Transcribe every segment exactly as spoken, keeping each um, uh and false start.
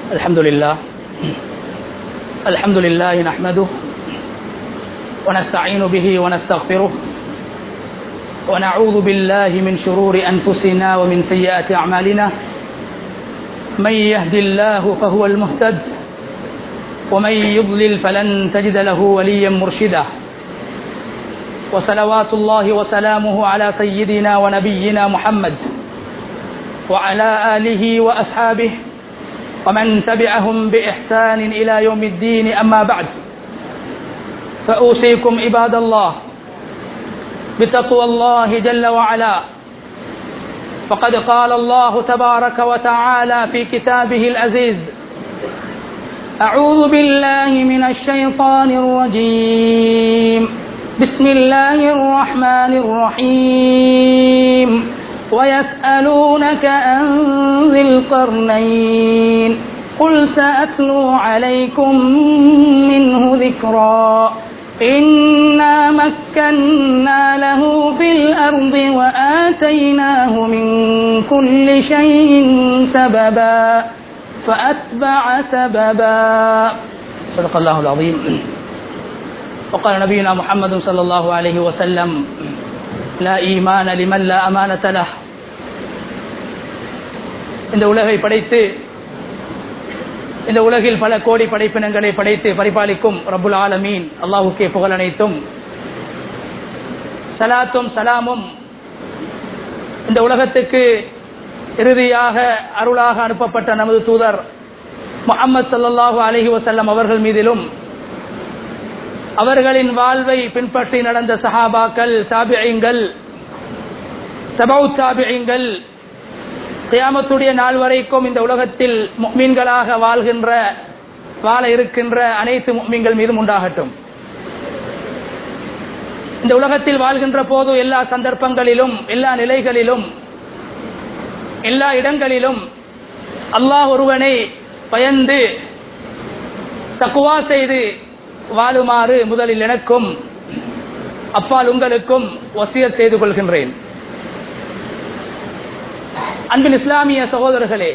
الحمد لله الحمد لله نحمده ونستعين به ونستغفره ونعوذ بالله من شرور أنفسنا ومن سيئات أعمالنا من يهد الله فهو المهتد ومن يضلل فلن تجد له وليا مرشدا وصلوات الله وسلامه على سيدنا ونبينا محمد وعلى آله وأصحابه ومن تبعهم بإحسان إلى يوم الدين. أما بعد فأوصيكم عباد الله بتقوى الله جل وعلا، فقد قال الله تبارك وتعالى في كتابه العزيز: أعوذ بالله من الشيطان الرجيم، بسم الله الرحمن الرحيم. ويسألونك عن ذي القرنين قل سأتلو عليكم منه ذكرا إنا مكنا له في الأرض وآتيناه من كل شيء سببا فأتبع سببا. صدق الله العظيم. وقال نبينا محمد صلى الله عليه وسلم: لا إيمان لمن لا أمانة له. இந்த உலகை படைத்து இந்த உலகில் பல கோடி படைப்பினங்களை படைத்து பரிபாலிக்கும் ரப்புல் ஆலமீன் அல்லாஹ்வுக்கே புகழ் அனைத்தும். சலாத்தும் சலாமும் இந்த உலகத்துக்கு இறுதியாக அருளாக அனுப்பப்பட்ட நமது தூதர் முஹம்மது ஸல்லல்லாஹு அலைஹி வஸல்லம் அவர்கள் மீதிலும், அவர்களின் வாழ்வை பின்பற்றி நடந்த சஹாபாக்கள், தாபிஈன்கள், தபவு தாபிஈன்கள், கியாமத்துடைய நாள் வரைக்கும் இந்த உலகத்தில் முஃமின்களாக வாழ்கின்ற வாழ இருக்கின்ற அனைத்து முஃமின்கள் மீதும் உண்டாகட்டும். இந்த உலகத்தில் வாழ்கின்ற போது எல்லா சந்தர்ப்பங்களிலும், எல்லா நிலைகளிலும், எல்லா இடங்களிலும் அல்லாஹ் ஒருவனை பயந்து தக்வா செய்து வாழுமாறு முதலில் எனக்கும் அப்பால் உங்களுக்கும் வசியத் செய்து கொள்கின்றேன். அன்பின் இஸ்லாமிய சகோதரர்களே,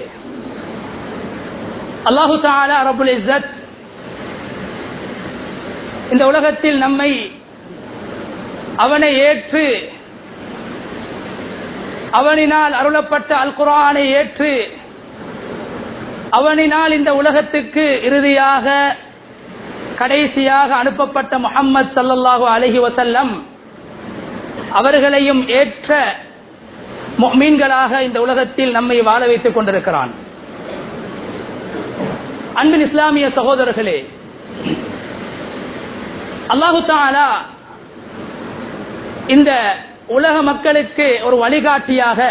அல்லாஹு தஆலா ரப்புல் இஸ்ஸத் இந்த உலகத்தில் நம்மை அவனை ஏற்று, அவனினால் அருளப்பட்ட அல் குர்ஆனை ஏற்று, அவனினால் இந்த உலகத்துக்கு இறுதியாக கடைசியாக அனுப்பப்பட்ட முஹம்மது ஸல்லல்லாஹு அலைஹி வஸல்லம் அவர்களையும் ஏற்ற முஃமின்களாக இந்த உலகத்தில் நம்மை வாழ வைத்துக் கொண்டிருக்கிறான். அன்பின் இஸ்லாமிய சகோதரர்களே, அல்லாஹு தஆலா இந்த உலக மக்களுக்கு ஒரு வழிகாட்டியாக,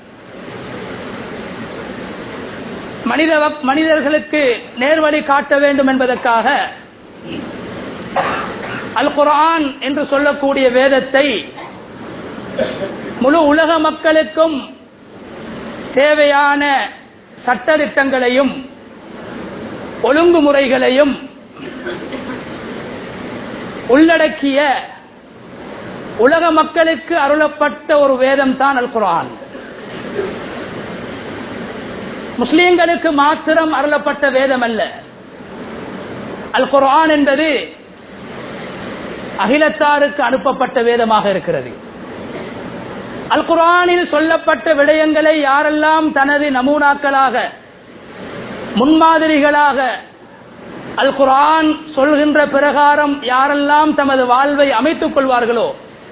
மனித மனிதர்களுக்கு நேர்வழி காட்ட வேண்டும் என்பதற்காக அல் குர்ஆன் என்று சொல்லக்கூடிய வேதத்தை முழு உலக மக்களுக்கும் தேவையான சட்டதிட்டங்களையும் ஒழுங்குமுறைகளையும் உள்ளடக்கிய உலக மக்களுக்கு அருளப்பட்ட ஒரு வேதம் தான் அல் குர்ஆன். முஸ்லிம்களுக்கு மாத்திரம் அருளப்பட்ட வேதம் அல்ல. அல் குர்ஆன் என்பது அகிலத்தாருக்கு அனுப்பப்பட்ட வேதமாக இருக்கிறது. அல் குர்ஆனில் சொல்லப்பட்ட விடயங்களை யாரெல்லாம் தனது நமூனாக்களாக, முன்மாதிரிகளாக, அல் குர்ஆன் சொல்கின்ற பிரகாரம் யாரெல்லாம் தமது வாழ்வை அமைத்துக் கொள்வார்களோ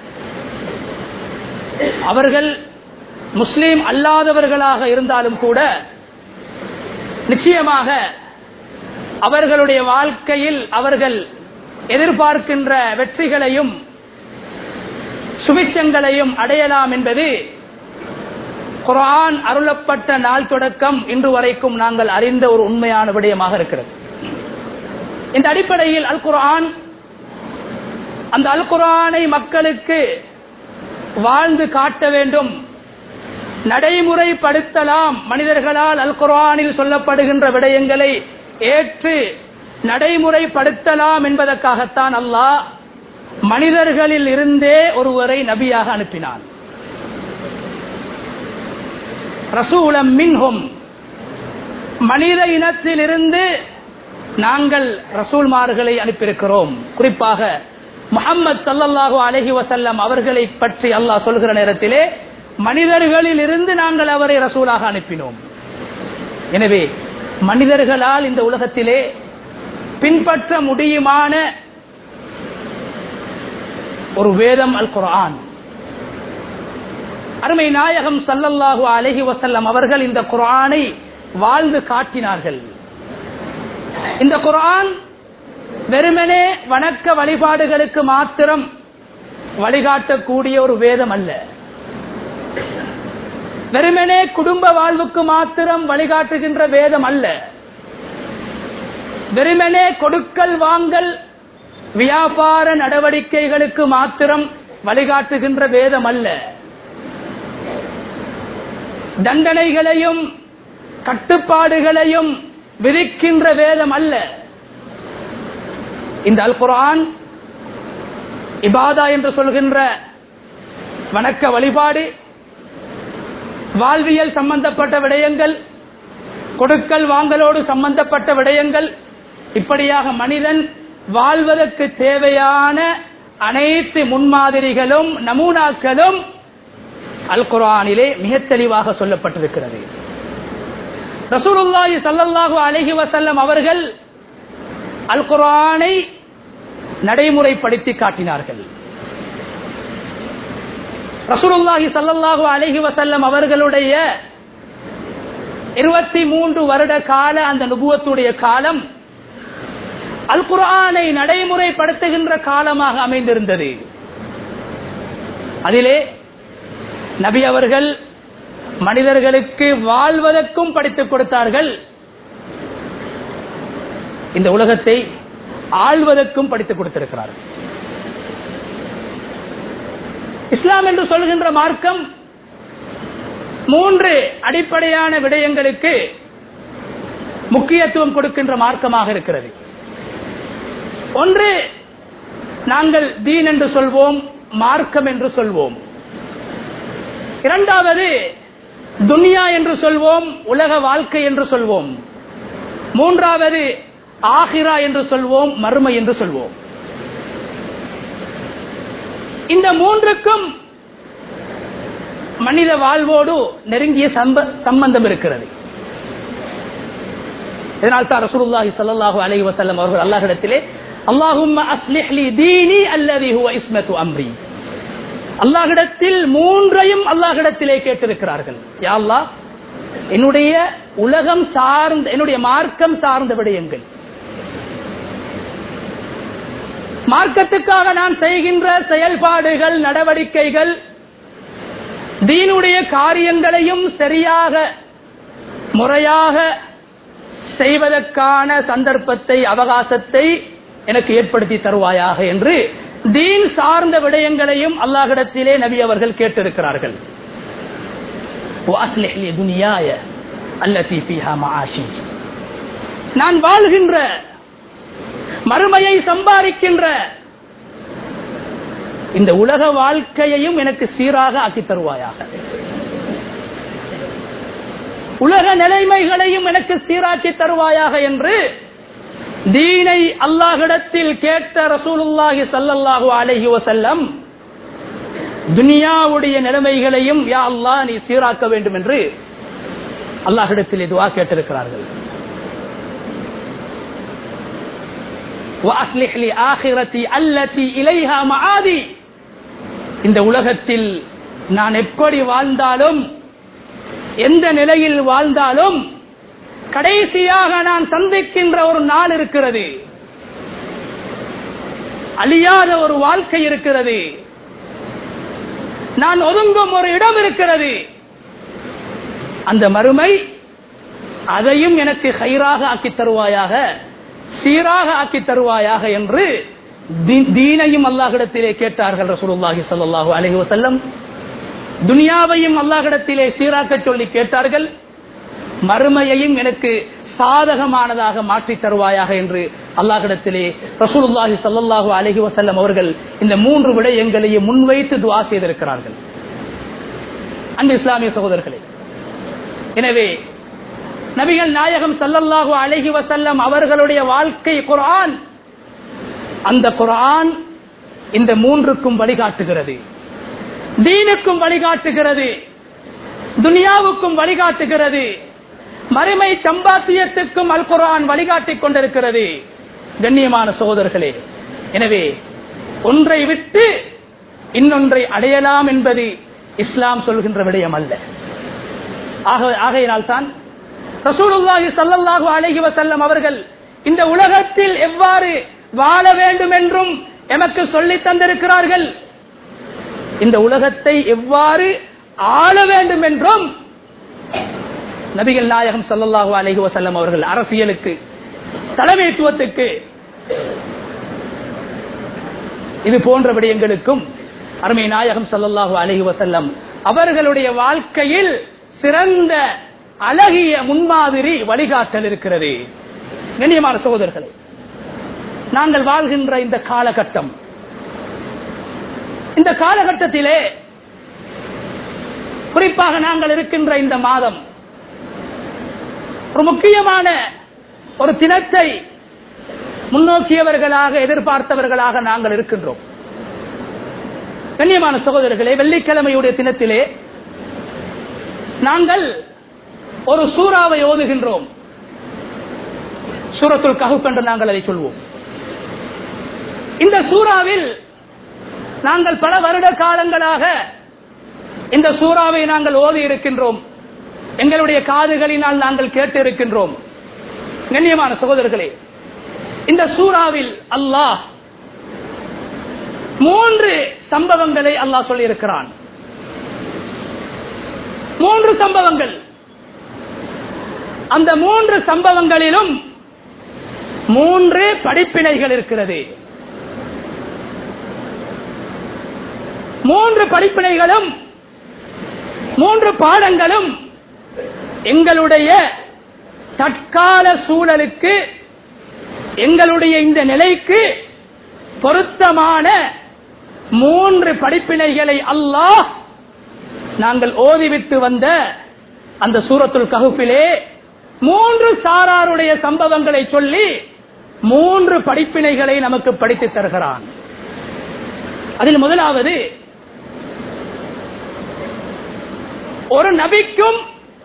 அவர்கள் முஸ்லிம் அல்லாதவர்களாக இருந்தாலும் கூட நிச்சயமாக அவர்களுடைய வாழ்க்கையில் அவர்கள் எதிர்பார்க்கின்ற வெற்றிகளையும் சுபிட்சங்களையும் அடையலாம் என்பது குர்ஆன் அருளப்பட்ட நாள் தொடக்கம் இன்று வரைக்கும் நாங்கள் அறிந்த ஒரு உண்மையான விடயமாக இருக்கிறது. இந்த அடிப்படையில் அல் குர்ஆன், அந்த அல் குர்ஆனை மக்களுக்கு வாழ்ந்து காட்ட வேண்டும், நடைமுறைப்படுத்தலாம். மனிதர்களால் அல் குர்ஆனில் சொல்லப்படுகின்ற விடயங்களை ஏற்று நடைமுறைப்படுத்தலாம் என்பதற்காகத்தான் அல்லாஹ் மனிதர்களில் இருந்தே ஒருவரை நபியாக அனுப்பினான். ரசூலம் மின்ஹும், மனித இனத்திலிருந்து நாங்கள் ரசூல்மார்களை அனுப்பியிருக்கிறோம். குறிப்பாக முஹம்மது ஸல்லல்லாஹு அலைஹி வஸல்லம் அவர்களை பற்றி அல்லாஹ் சொல்கிற நேரத்திலே மனிதர்களில் இருந்து நாங்கள் அவரை ரசூலாக அனுப்பினோம். எனவே மனிதர்களால் இந்த உலகத்திலே பின்பற்ற முடியுமான ஒரு வேதம் அல் குர்ஆன். அருமை நாயகம் ஸல்லல்லாஹு அலைஹி வஸல்லம் அவர்கள் இந்த குர்ஆனை வாழ்ந்து காட்டினார்கள். இந்த குர்ஆன் வெறுமனே வணக்க வழிபாடுகளுக்கு மாத்திரம் வழிகாட்டக்கூடிய ஒரு வேதம் அல்ல. வெறுமனே குடும்ப வாழ்வுக்கு மாத்திரம் வழிகாட்டுகின்ற வேதம் அல்ல. வெறுமனே கொடுக்கல் வாங்கல் வியாபார நடவடிக்கைகளுக்கு மாத்திரம் வழிகாட்டுகின்ற வேதம் அல்ல. தண்டனைகளையும் கட்டுப்பாடுகளையும் விதிக்கின்ற வேதம் அல்ல. இந்த அல் குர்ஆன் இபாதா என்று சொல்கின்ற வணக்க வழிபாடு, வாழ்வியல் சம்பந்தப்பட்ட விடயங்கள், கொடுக்கல் வாங்கலோடு சம்பந்தப்பட்ட விடயங்கள், இப்படியாக மனிதன் வாழ்வதற்கு தேவையான அனைத்து முன்மாதிரிகளும் நமூனாக்களும் அல் குர்ஆனிலே மிக தெளிவாக சொல்லப்பட்டிருக்கிறது. ரசூலுல்லாஹி ஸல்லல்லாஹு அலைஹி வஸல்லம் அவர்கள் அல் குர்ஆனை நடைமுறைப்படுத்தி காட்டினார்கள். ரசூலுல்லாஹி ஸல்லல்லாஹு அலைஹி வஸல்லம் அவர்களுடைய இருபத்தி மூன்று வருட கால அந்த நுபுவத்துடைய காலம் அல் குர்ஆனை நடைமுறைப்படுத்துகின்ற காலமாக அமைந்திருந்தது. அதிலே நபி அவர்கள் மனிதர்களுக்கு வாழ்வதற்கும் படித்துக் கொடுத்தார்கள், இந்த உலகத்தை ஆள்வதற்கும் படித்துக் கொடுத்திருக்கிறார்கள். இஸ்லாம் என்று சொல்கின்ற மார்க்கம் மூன்று அடிப்படையான விடயங்களுக்கு முக்கியத்துவம் கொடுக்கின்ற மார்க்கமாக இருக்கிறது. ஒன்று, நாங்கள் தீன் என்று சொல்வோம், மார்க்கம் என்று சொல்வோம். இரண்டாவது, துனியா என்று சொல்வோம், உலக வாழ்க்கை என்று சொல்வோம். மூன்றாவது, ஆகிரா என்று சொல்வோம், மறுமை என்று சொல்வோம். இந்த மூன்றுக்கும் மனித வாழ்வோடு நெருங்கிய சம்பந்தம் இருக்கிறது. இதனால் தான் ரசூலுல்லாஹி ஸல்லல்லாஹு அலைஹி வஸல்லம் அவர்கள் அல்லாஹ்விடத்திலே அல்லாஹும்ம அஸ்லிஹ் லி தீனி அல்லதி ஹுவ இஸ்மத்து அம்ரி, அல்லாஹ்விடத்தில் மூன்றையும் அல்லாஹ்விடத்திலே கேட்டிருக்கிறார்கள். யா அல்லாஹ், என்னுடைய உலகம் சார்ந்த, என்னுடைய மார்க்கம் சார்ந்த விடயங்கள், மார்க்கத்துக்காக நான் செய்கின்ற செயல்பாடுகள், நடவடிக்கைகள், தீனுடைய காரியங்களையும் சரியாக முறையாக செய்வதற்கான சந்தர்ப்பத்தை, அவகாசத்தை எனக்கு ஏற்படுத்தி தருவாயாக என்று தீன் சார்ந்த விடயங்களையும் அல்லாஹ்விடத்திலே நபி அவர்கள் கேட்டிருக்கிறார்கள். நான் வாழ்கின்ற, மறுமையை சம்பாதிக்கின்ற இந்த உலக வாழ்க்கையையும் எனக்கு சீராக ஆக்கி தருவாயாக, உலக நிலைமைகளையும் எனக்கு சீராக்கி தருவாயாக என்று தீனை அல்லாஹ்விடத்தில் கேட்ட ரசூலுல்லாஹி ஸல்லல்லாஹு அலைஹி வஸல்லம் துனியாவுடைய நிலைமைகளையும் யா அல்லாஹ் நீ சீராக்க வேண்டும் என்று அல்லாஹ்விடத்தில் துஆ கேட்டிருக்கிறார்கள். வஅஸ்லிஹ் லி ஆகிரதி அல்லதி இலைஹா மஆதி, இந்த உலகத்தில் நான் எப்படி வாழ்ந்தாலும், எந்த நிலையில் வாழ்ந்தாலும், கடைசியாக நான் சந்திக்கின்ற ஒரு நாள் இருக்கிறது, அழியாத ஒரு வாழ்க்கை இருக்கிறது, நான் ஒதுங்கும் ஒரு இடம் இருக்கிறது, அந்த மறுமை அதையும் எனக்கு கைராக ஆக்கி தருவாயாக, சீராக ஆக்கி தருவாயாக என்று தீனையும் அல்லாஹ்விடத்திலே கேட்டார்கள் ரசூலுல்லாஹி ஸல்லல்லாஹு அலைஹி வஸல்லம். துனியாவையும் அல்லாஹ்விடத்திலே சீராக்க சொல்லி கேட்டார்கள், மறுமையையும் எனக்கு சாதகமானதாக மாற்றி தருவாயாக என்று அல்லாஹ்விடத்திலே ரசூலுல்லாஹி ஸல்லல்லாஹு அலைஹி வஸல்லம் அவர்கள் இந்த மூன்று விடயங்களையும் முன்வைத்து துஆ செய்திருக்கிறார்கள். அன்பு இஸ்லாமிய சகோதரர்களே, எனவே நபிகள் நாயகம் ஸல்லல்லாஹு அலைஹி வஸல்லம் அவர்களுடைய வாழ்க்கை குர்ஆன். அந்த குர்ஆன் இந்த மூன்றுக்கும் வழிகாட்டுகிறது. தீனுக்கும் வழிகாட்டுகிறது, துனியாவுக்கும் வழிகாட்டுகிறது, மறுமை சம்பாத்தியத்துக்கும் அல் குர்ஆன் வழிகாட்டிக் கொண்டிருக்கிறது. கண்ணியமான சகோதரர்களே, எனவே ஒன்றை விட்டு இன்னொன்றை அடையலாம் என்பது இஸ்லாம் சொல்கின்ற விடயம் அல்ல. ஆகையினால் தான் ரசூலுல்லாஹி ஸல்லல்லாஹு அலைஹி வஸல்லம் அவர்கள் இந்த உலகத்தில் எவ்வாறு வாழ வேண்டும் என்றும் எமக்கு சொல்லித் தந்திருக்கிறார்கள். இந்த உலகத்தை எவ்வாறு ஆள வேண்டும் என்றும் நபிகள் நாயகம் ஸல்லல்லாஹு அலைஹி வஸல்லம் அவர்கள் அரசியலுக்கு, தலைமைத்துவத்துக்கு, இது போன்ற விடயங்களுக்கும் அருமை நாயகம் ஸல்லல்லாஹு அலைஹி வஸல்லம் அவர்களுடைய வாழ்க்கையில் சிறந்த அழகிய முன்மாதிரி வழிகாட்டல் இருக்கிறது. கண்ணியமான சகோதரர்களே, நாங்கள் வாழ்கின்ற இந்த காலகட்டம், இந்த காலகட்டத்திலே குறிப்பாக நாங்கள் இருக்கின்ற இந்த மாதம் ஒரு முக்கியமான ஒரு தினத்தை முன்னோக்கியவர்களாக, எதிர்பார்த்தவர்களாக நாங்கள் இருக்கின்றோம். கண்ணியமான சகோதரர்களே, வெள்ளிக்கிழமையுடைய தினத்திலே நாங்கள் ஒரு சூறாவை ஓதுகின்றோம். சூரத்துல் கஹ்ஃப் என்று நாங்கள் அதை சொல்வோம். இந்த சூறாவில் நாங்கள் பல வருட காலங்களாக இந்த சூறாவை நாங்கள் ஓதி இருக்கின்றோம். எங்களுடைய காதுகளினால் நாங்கள் கேட்டு இருக்கின்றோம். கண்ணியமான சகோதரர்களே, இந்த சூறாவில் அல்லாஹ் மூன்று சம்பவங்களை அல்லாஹ் சொல்லி இருக்கிறான். மூன்று சம்பவங்கள். அந்த மூன்று சம்பவங்களிலும் மூன்று படிப்பினைகள் இருக்கிறது. மூன்று படிப்பினைகளும் மூன்று பாடங்களும் எங்களுடைய தற்கால சூழலுக்கு, எங்களுடைய இந்த நிலைக்கு பொருத்தமான மூன்று படிப்பினைகளை அல்லாஹ் நாங்கள் ஓதிவிட்டு வந்த அந்த சூரத்துல் கஹ்ஃபிலே மூன்று சாராருடைய சம்பவங்களை சொல்லி மூன்று படிப்பினைகளை நமக்கு படித்து தருகிறான். அதில் முதலாவது, ஒரு நபிக்கும்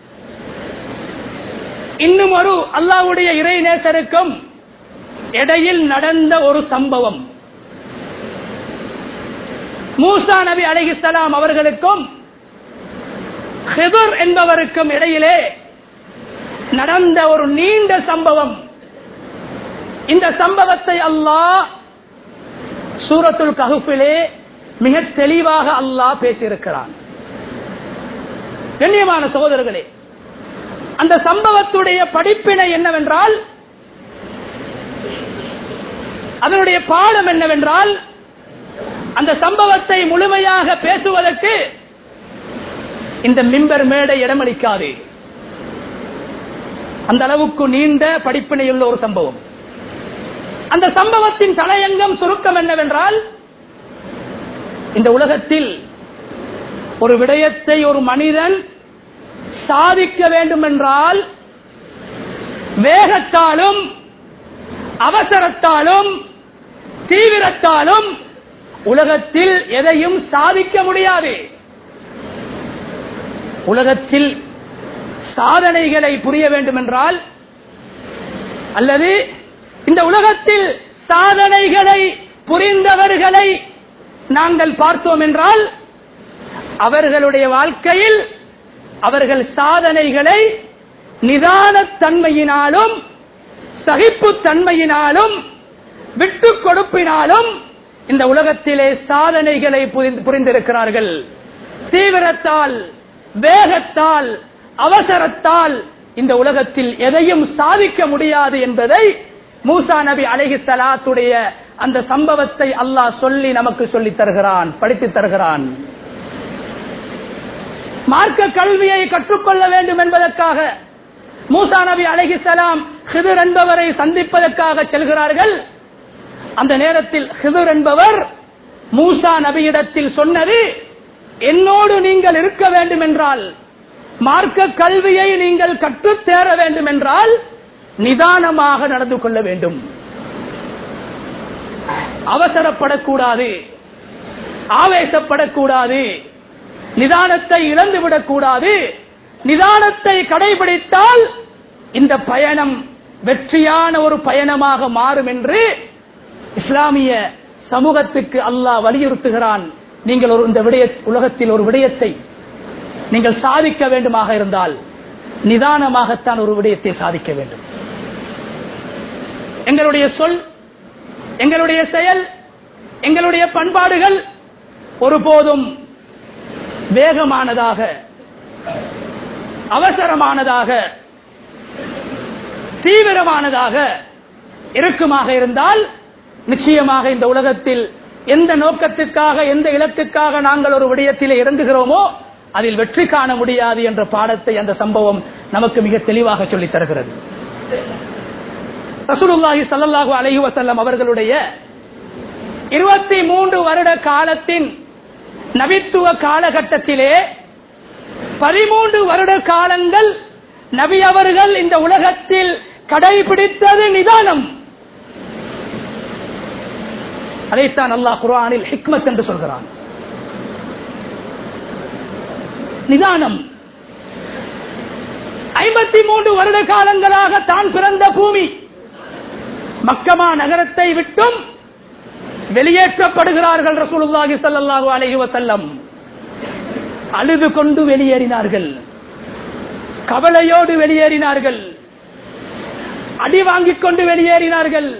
இன்னும் ஒரு அல்லாஹ்வுடைய இறைநேசருக்கும் இடையில் நடந்த ஒரு சம்பவம். மூசா நபி அலைஹிஸ்ஸலாம் அவர்களுக்கும் ஹிதர் என்பவருக்கும் இடையிலே நடந்த ஒரு நீண்ட சம்பவம். இந்த சம்பவத்தை அல்லாஹ் சூரத்துல் கஹ்ஃபிலே மிக தெளிவாக அல்லாஹ் பேசியிருக்கிறான். கண்ணியமான சகோதரர்களே, அந்த சம்பவத்துடைய படிப்பினை என்னவென்றால், அதனுடைய பாடம் என்னவென்றால், அந்த சம்பவத்தை முழுமையாக பேசுவதற்கு இந்த மிம்பர் மேடை இடமளிக்காது. அந்த அளவுக்கு நீண்ட படிப்பினையுள்ள ஒரு சம்பவம். அந்த சம்பவத்தின் தலையங்கம், சுருக்கம் என்னவென்றால், இந்த உலகத்தில் ஒரு விடயத்தை ஒரு மனிதன் சாதிக்க வேண்டும் என்றால் வேகத்தாலும் அவசரத்தாலும் தீவிரத்தாலும் உலகத்தில் எதையும் சாதிக்க முடியாது. உலகத்தில் சாதனைகளை புரிய வேண்டும் என்றால், அல்லது இந்த உலகத்தில் சாதனைகளை புரிந்தவர்களை நாங்கள் பார்த்தோம் என்றால், அவர்களுடைய வாழ்க்கையில் அவர்கள் சாதனைகளை நிதானத்தன்மையினாலும் சகிப்புத்தன்மையினாலும் விட்டுக் கொடுப்பினாலும் இந்த உலகத்திலே சாதனைகளை புரிந்திருக்கிறார்கள். தீவிரத்தால், வேகத்தால், அவசரத்தால் இந்த உலகத்தில் எதையும் சாதிக்க முடியாது என்பதை மூசா நபி அலைஹிஸ்ஸலாத்துடைய அந்த சம்பவத்தை அல்லாஹ் சொல்லி நமக்கு சொல்லித் தருகிறான், படித்துத் தருகிறான். மார்க்க கல்வியை கற்றுக்கொள்ள வேண்டும் என்பதற்காக மூசா நபி அலைஹிஸ்ஸலாம் ஹிதர் என்பவரை சந்திப்பதற்காக செல்கிறார்கள். அந்த நேரத்தில் ஹிதர் என்பவர் மூசா நபியிடத்தில் சொன்னது, என்னோடு நீங்கள் இருக்க வேண்டும் என்றால், மார்க்க கல்வியை நீங்கள் கற்றுத்தேர வேண்டும் என்றால் நிதானமாக நடந்து கொள்ள வேண்டும். அவசரப்படக்கூடாது, ஆவேசப்படக்கூடாது, நிதானத்தை இழந்துவிடக் கூடாது. நிதானத்தை கடைபிடித்தால் இந்த பயணம் வெற்றியான ஒரு பயணமாக மாறும் என்று இஸ்லாமிய சமூகத்துக்கு அல்லாஹ் வலியுறுத்துகிறான். நீங்கள் ஒரு இந்த விடய உலகத்தில் ஒரு விடயத்தை நீங்கள் சாதிக்க வேண்டுமாக இருந்தால் நிதானமாகத்தான் ஒரு விடயத்தை சாதிக்க வேண்டும். எங்களுடைய சொல், எங்களுடைய செயல், எங்களுடைய பண்பாடுகள் ஒருபோதும் வேகமானதாக, அவசரமானதாக, தீவிரமானதாக இருக்குமாக இருந்தால் நிச்சயமாக இந்த உலகத்தில் எந்த நோக்கத்துக்காக, எந்த இலக்குக்காக நாங்கள் ஒரு விடயத்திலே இறங்குகிறோமோ அதில் வெற்றி காண முடியாது என்ற பாடத்தை அந்த சம்பவம் நமக்கு மிக தெளிவாக சொல்லித் தருகிறது. ரசூலுல்லாஹி ஸல்லல்லாஹு அலைஹி வஸல்லம் அவர்களுடைய இருபத்தி மூன்று வருட காலத்தின் நபித்துவ காலகட்டத்திலே பதிமூன்று வருட காலங்கள் நபி அவர்கள் இந்த உலகத்தில் கடைபிடித்தது நிதானம். அதைத்தான் அல்லாஹ் குர்ஆனில் ஹிக்மத் என்று சொல்கிறான். நிதானம். ஐம்பத்தி மூன்று வருட காலங்களாக தான் பிறந்த பூமி மக்கமா நகரத்தை விட்டும் வெளியேற்றப்படுகிறார்கள். ரசூலுல்லாஹி ஸல்லல்லாஹு அலைஹி வஸல்லம் அழுது கொண்டு வெளியேறினார்கள், கவலையோடு வெளியேறினார்கள், அடி வாங்கிக் கொண்டு வெளியேறினார்கள்,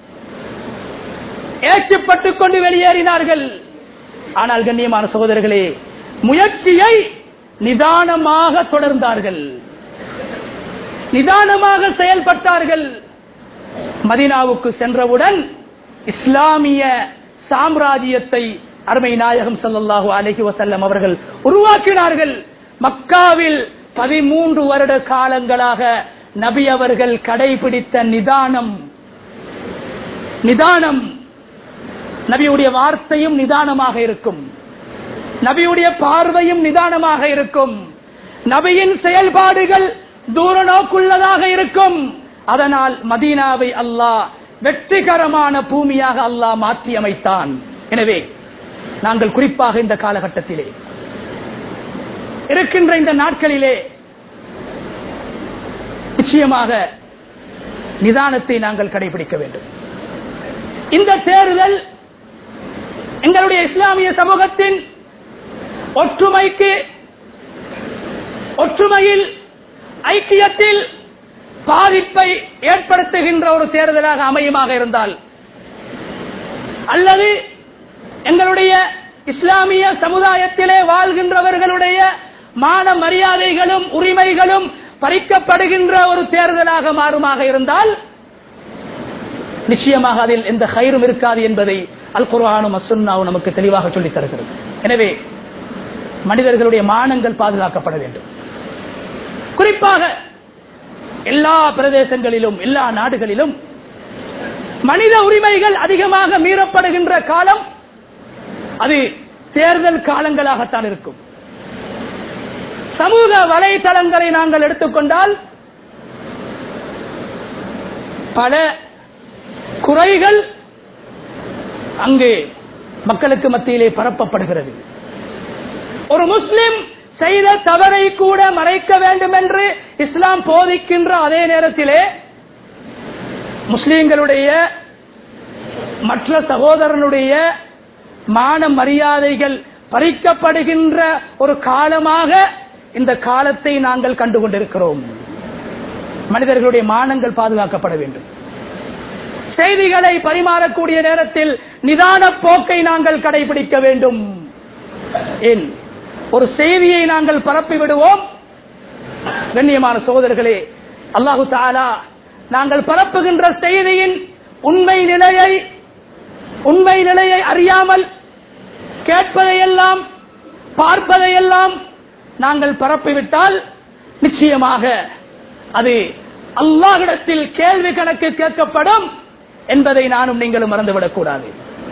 ஏற்றப்பட்டுக் கொண்டு வெளியேறினார்கள். ஆனால் கண்ணியமான சகோதரர்களே, முயற்சியை நிதானமாக தொடர்ந்தார்கள், நிதானமாக செயல்பட்டார்கள். மதீனாவுக்கு சென்றவுடன் இஸ்லாமிய சாம்ராஜ்யத்தை அருமை நாயகம் ஸல்லல்லாஹு அலைஹி வஸல்லம் அவர்கள் உருவாக்கினார்கள். மக்காவில் பதிமூன்று வருட காலங்களாக நபி அவர்கள் கடைபிடித்த நிதானம், நிதானம். நபியுடைய வார்த்தையும் நிதானமாக இருக்கும், நபியுடைய பார்வையும் நிதானமாக இருக்கும், நபியின் செயல்பாடுகள் தூர நோக்குள்ளதாக இருக்கும். அதனால் மதீனாவை அல்லாஹ் வெற்றிகரமான பூமியாக அல்லாஹ் மாற்றி அமைத்தான். எனவே நாங்கள் குறிப்பாக இந்த காலகட்டத்திலே இருக்கின்ற இந்த நாட்களிலே நிச்சயமாக நிதானத்தை நாங்கள் கடைபிடிக்க வேண்டும். இந்த தேர்தல் எங்களுடைய இஸ்லாமிய சமூகத்தின் ஒற்றுமைக்கு, ஒற்றுமையில், ஐக்கியத்தில் பாதிப்பை ஏற்படுத்துகின்ற ஒரு தேர்தலாக அமையுமாக இருந்தால், அல்லது எங்களுடைய இஸ்லாமிய சமுதாயத்திலே வாழ்கின்றவர்களுடைய மான மரியாதைகளும் உரிமைகளும் பறிக்கப்படுகின்ற ஒரு தேர்தலாக மாறுமாக இருந்தால் நிச்சயமாக அதில் எந்த கைரும் இருக்காது என்பதை அல் குர்ஆனும் அஸ்ஸுன்னாவும் நமக்கு தெளிவாக சொல்லித் தருகிறது. எனவே மனிதர்களுடைய மானங்கள் பாதுகாக்கப்பட வேண்டும். குறிப்பாக எல்லா பிரதேசங்களிலும், எல்லா நாடுகளிலும் மனித உரிமைகள் அதிகமாக மீறப்படுகின்ற காலம் அது தேர்தல் காலங்களாகத்தான் இருக்கும். சமூக வலைதளங்களை நாங்கள் எடுத்துக்கொண்டால் பல குறைகள் அங்கு மக்களுக்கு மத்தியிலே பரப்பப்படுகிறது. ஒரு முஸ்லிம் செய்த தவறை கூட மறைக்க வேண்டும் என்று இஸ்லாம் போதிக்கின்ற அதே நேரத்திலே முஸ்லிம்களுடைய மற்ற சகோதரனுடைய மான மரியாதைகள் பறிக்கப்படுகின்ற ஒரு காலமாக இந்த காலத்தை நாங்கள் கண்டுகொண்டிருக்கிறோம். மனிதர்களுடைய மானங்கள் பாதுகாக்கப்பட வேண்டும். செய்திகளை பரிமாறக்கூடிய நேரத்தில் நிதான போக்கை நாங்கள் கடைபிடிக்க வேண்டும். ஏன் ஒரு செய்தியை நாங்கள் பரப்பி விடுவோம். கண்ணியமான சகோதரர்களே, அல்லாஹு தஆலா நாங்கள் பரப்புகின்ற செய்தியின் உண்மை நிலையை உண்மை நிலையை அறியாமல் கேட்பதையெல்லாம் பார்ப்பதையெல்லாம் நாங்கள் பரப்பிவிட்டால் நிச்சயமாக அது அல்லாஹ்விடத்தில் கேள்வி கணக்கு கேட்கப்படும் என்பதை நானும் நீங்களும் மறந்துவிடக் கூடாது.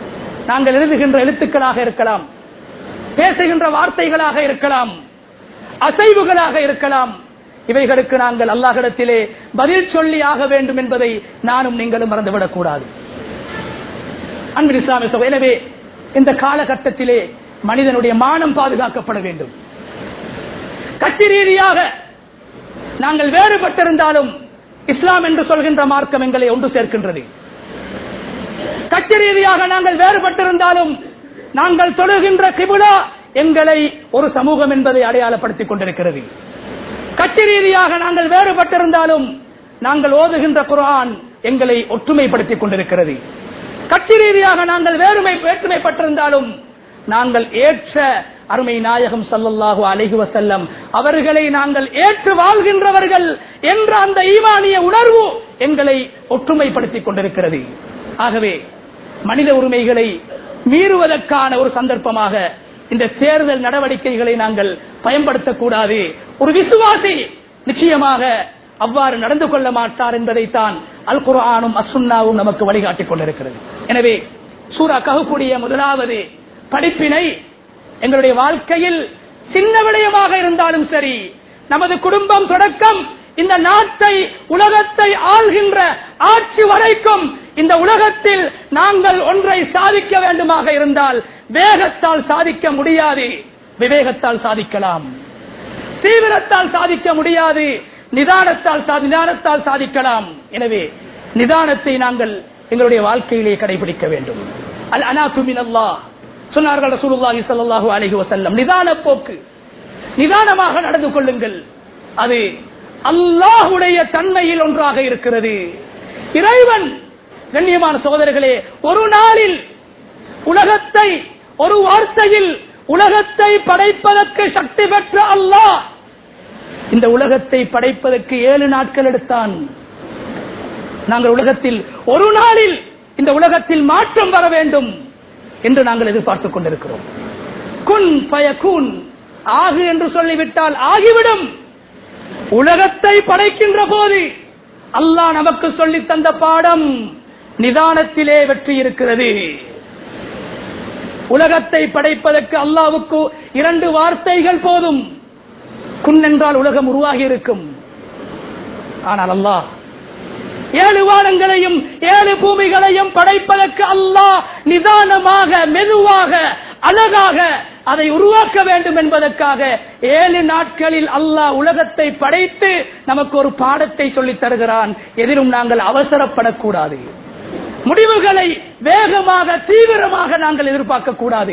நாங்கள் எழுதுகின்ற எழுத்துக்களாக இருக்கலாம், பேசுகின்ற வார்த்தைகளாக இருக்கலாம், அசைவுகளாக இருக்கலாம். இவைகளுக்கு நாங்கள் அல்லாஹ்விடத்திலே பதில் சொல்லி ஆக வேண்டும் என்பதை நானும் நீங்களும் மறந்துவிடக் கூடாது. அன்பின் இஸ்லாமிய சகோதரர்களே, எனவே இந்த காலகட்டத்திலே மனிதனுடைய மானம் பாதுகாக்கப்பட வேண்டும். கட்சி ரீதியாக நாங்கள் வேறுபட்டிருந்தாலும் இஸ்லாம் என்று சொல்கின்ற மார்க்கம் எங்களை ஒன்று சேர்க்கின்றது. கட்சி ரீதியாக நாங்கள் வேறுபட்டிருந்தாலும் நாங்கள் தொழுகின்ற கிபிலா எங்களை ஒரு சமூகம் என்பதை அடையாளப்படுத்திக் கொண்டிருக்கிறது. கட்சி ரீதியாக நாங்கள் வேறுபட்டிருந்தாலும் நாங்கள் ஓதுகின்ற குர்ஆன் எங்களை ஒற்றுமைப்படுத்திக் கொண்டிருக்கிறது. கட்சி ரீதியாக நாங்கள் வேறுமை வேற்றுமைப்பட்டிருந்தாலும் நாங்கள் ஏற்ற அருமை நாயகம் ஸல்லல்லாஹு அலைஹி வஸல்லம் அவர்களை நாங்கள் ஏற்று வாழ்கின்றவர்கள் என்ற அந்த ஈமானிய உணர்வு எங்களை ஒற்றுமைப்படுத்திக் கொண்டிருக்கிறது. ஆகவே மனித உரிமைகளை மீறுவதற்கான ஒரு சந்தர்ப்பமாக இந்த தேர்தல் நடவடிக்கைகளை நாங்கள் பயன்படுத்தக்கூடாது. ஒரு விசுவாசி நிச்சயமாக அவ்வாறு நடந்து கொள்ள மாட்டார் என்பதைத்தான் அல் குர்ஆனும் அஸ்ஸுன்னாவும் நமக்கு வழிகாட்டிக் கொண்டிருக்கிறது. எனவே சூரா கஹ்ஃபுடைய முதலாவது படிப்பினை எங்களுடைய வாழ்க்கையில் சின்ன விடயமாக இருந்தாலும் சரி, நமது குடும்பம் தொடக்கம் இந்த நாட்டை உலகத்தை ஆள்கின்ற ஆட்சி வரைக்கும் இந்த உலகத்தில் நாங்கள் ஒன்றை சாதிக்க வேண்டுமாக இருந்தால் வேகத்தால் சாதிக்க முடியாது, விவேகத்தால் சாதிக்கலாம். தீவிரத்தால் சாதிக்க முடியாது, நிதானத்தால் நிதானத்தால் சாதிக்கலாம். எனவே நிதானத்தை நாங்கள் எங்களுடைய வாழ்க்கையிலே கடைபிடிக்க வேண்டும். அல் அனாது மினல்லாஹ் சொன்னார்கள் ரசூலுல்லாஹி ஸல்லல்லாஹு அலைஹி வஸல்லம். நிதான போக்கு, நிதானமாக நடந்து கொள்ளுங்கள். அது அல்லாஹ்வுடைய தன்மையில் ஒன்றாக இருக்கிறது. இறைவன் கண்ணியமான சகோதரர்களே, ஒரு நாளில் உலகத்தை ஒரு வார்த்தையில் உலகத்தை படைப்பதற்கு சக்தி பெற்ற அல்லாஹ் இந்த உலகத்தை படைப்பதற்கு ஏழு நாட்கள் எடுத்தான். நாங்கள் உலகத்தில் ஒரு நாளில் இந்த உலகத்தில் மாற்றம் வர வேண்டும் என்று நாங்கள் எதிர்பார்த்துக் கொண்டிருக்கிறோம். குன் ஃபயகுன், ஆகு என்று சொல்லிவிட்டால் ஆகிவிடும். உலகத்தை படைக்கின்ற போது அல்லாஹ் நமக்கு சொல்லி தந்த பாடம் நிதானத்திலே வெற்றி இருக்கிறது. உலகத்தை படைப்பதற்கு அல்லாஹ்வுக்கு இரண்டு வார்த்தைகள் போதும். குன் என்றால் உலகம் உருவாகி இருக்கும். ஆனால் அல்லாஹ் ஏழு வானங்களையும் ஏழு பூமிகளையும் படைப்பதற்கு அல்லாஹ் நிதானமாக, மெதுவாக, அழகாக அதை உருவாக்க வேண்டும் என்பதற்காக ஏழு நாட்களில் அல்லாஹ் உலகத்தை படைத்து நமக்கு ஒரு பாடத்தை சொல்லித் தருகிறான். எதிலும் நாங்கள் அவசரப்படக்கூடாது. முடிவுகளை வேகமாக, தீவிரமாக நாங்கள் எதிர்பார்க்க கூடாது.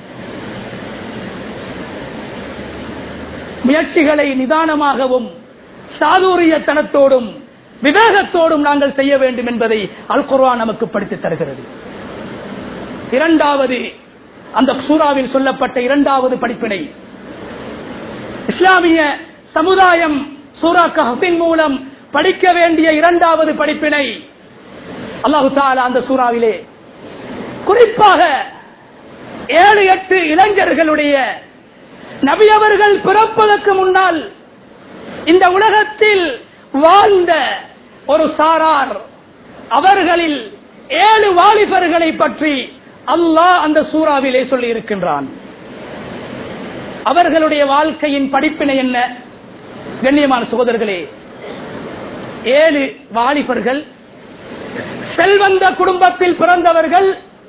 முயற்சிகளை நிதானமாகவும் சாதுரியத்தனத்தோடும் விவேகத்தோடும் நாங்கள் செய்ய வேண்டும் என்பதை அல் குர்ஆன் நமக்கு படித்துத் தருகிறது. இரண்டாவது, அந்த சூராவில் சொல்லப்பட்ட இரண்டாவது படிப்பினை, இஸ்லாமிய சமுதாயம் சூரா கஹ்ஃபின் மூலம் படிக்க வேண்டிய இரண்டாவது படிப்பினை, அல்லாஹு தஆலா அந்த சூராவிலே குறிப்பாக ஏழு எட்டு இளைஞர்களுடைய, நபி அவர்கள் பிறப்பதற்கு முன்னால் இந்த உலகத்தில் வாழ்ந்த ஒரு சாரார், அவர்களில் ஏழு வாலிபர்களை பற்றி அல்லாஹ் அந்த சூராவிலே சொல்லி இருக்கின்றான். அவர்களுடைய வாழ்க்கையின் படிப்பினை என்ன? கண்ணியமான சகோதரர்களே, ஏழு வாலிபர்கள் செல்வந்த குடும்பத்தில் பிறந்தவர்கள்,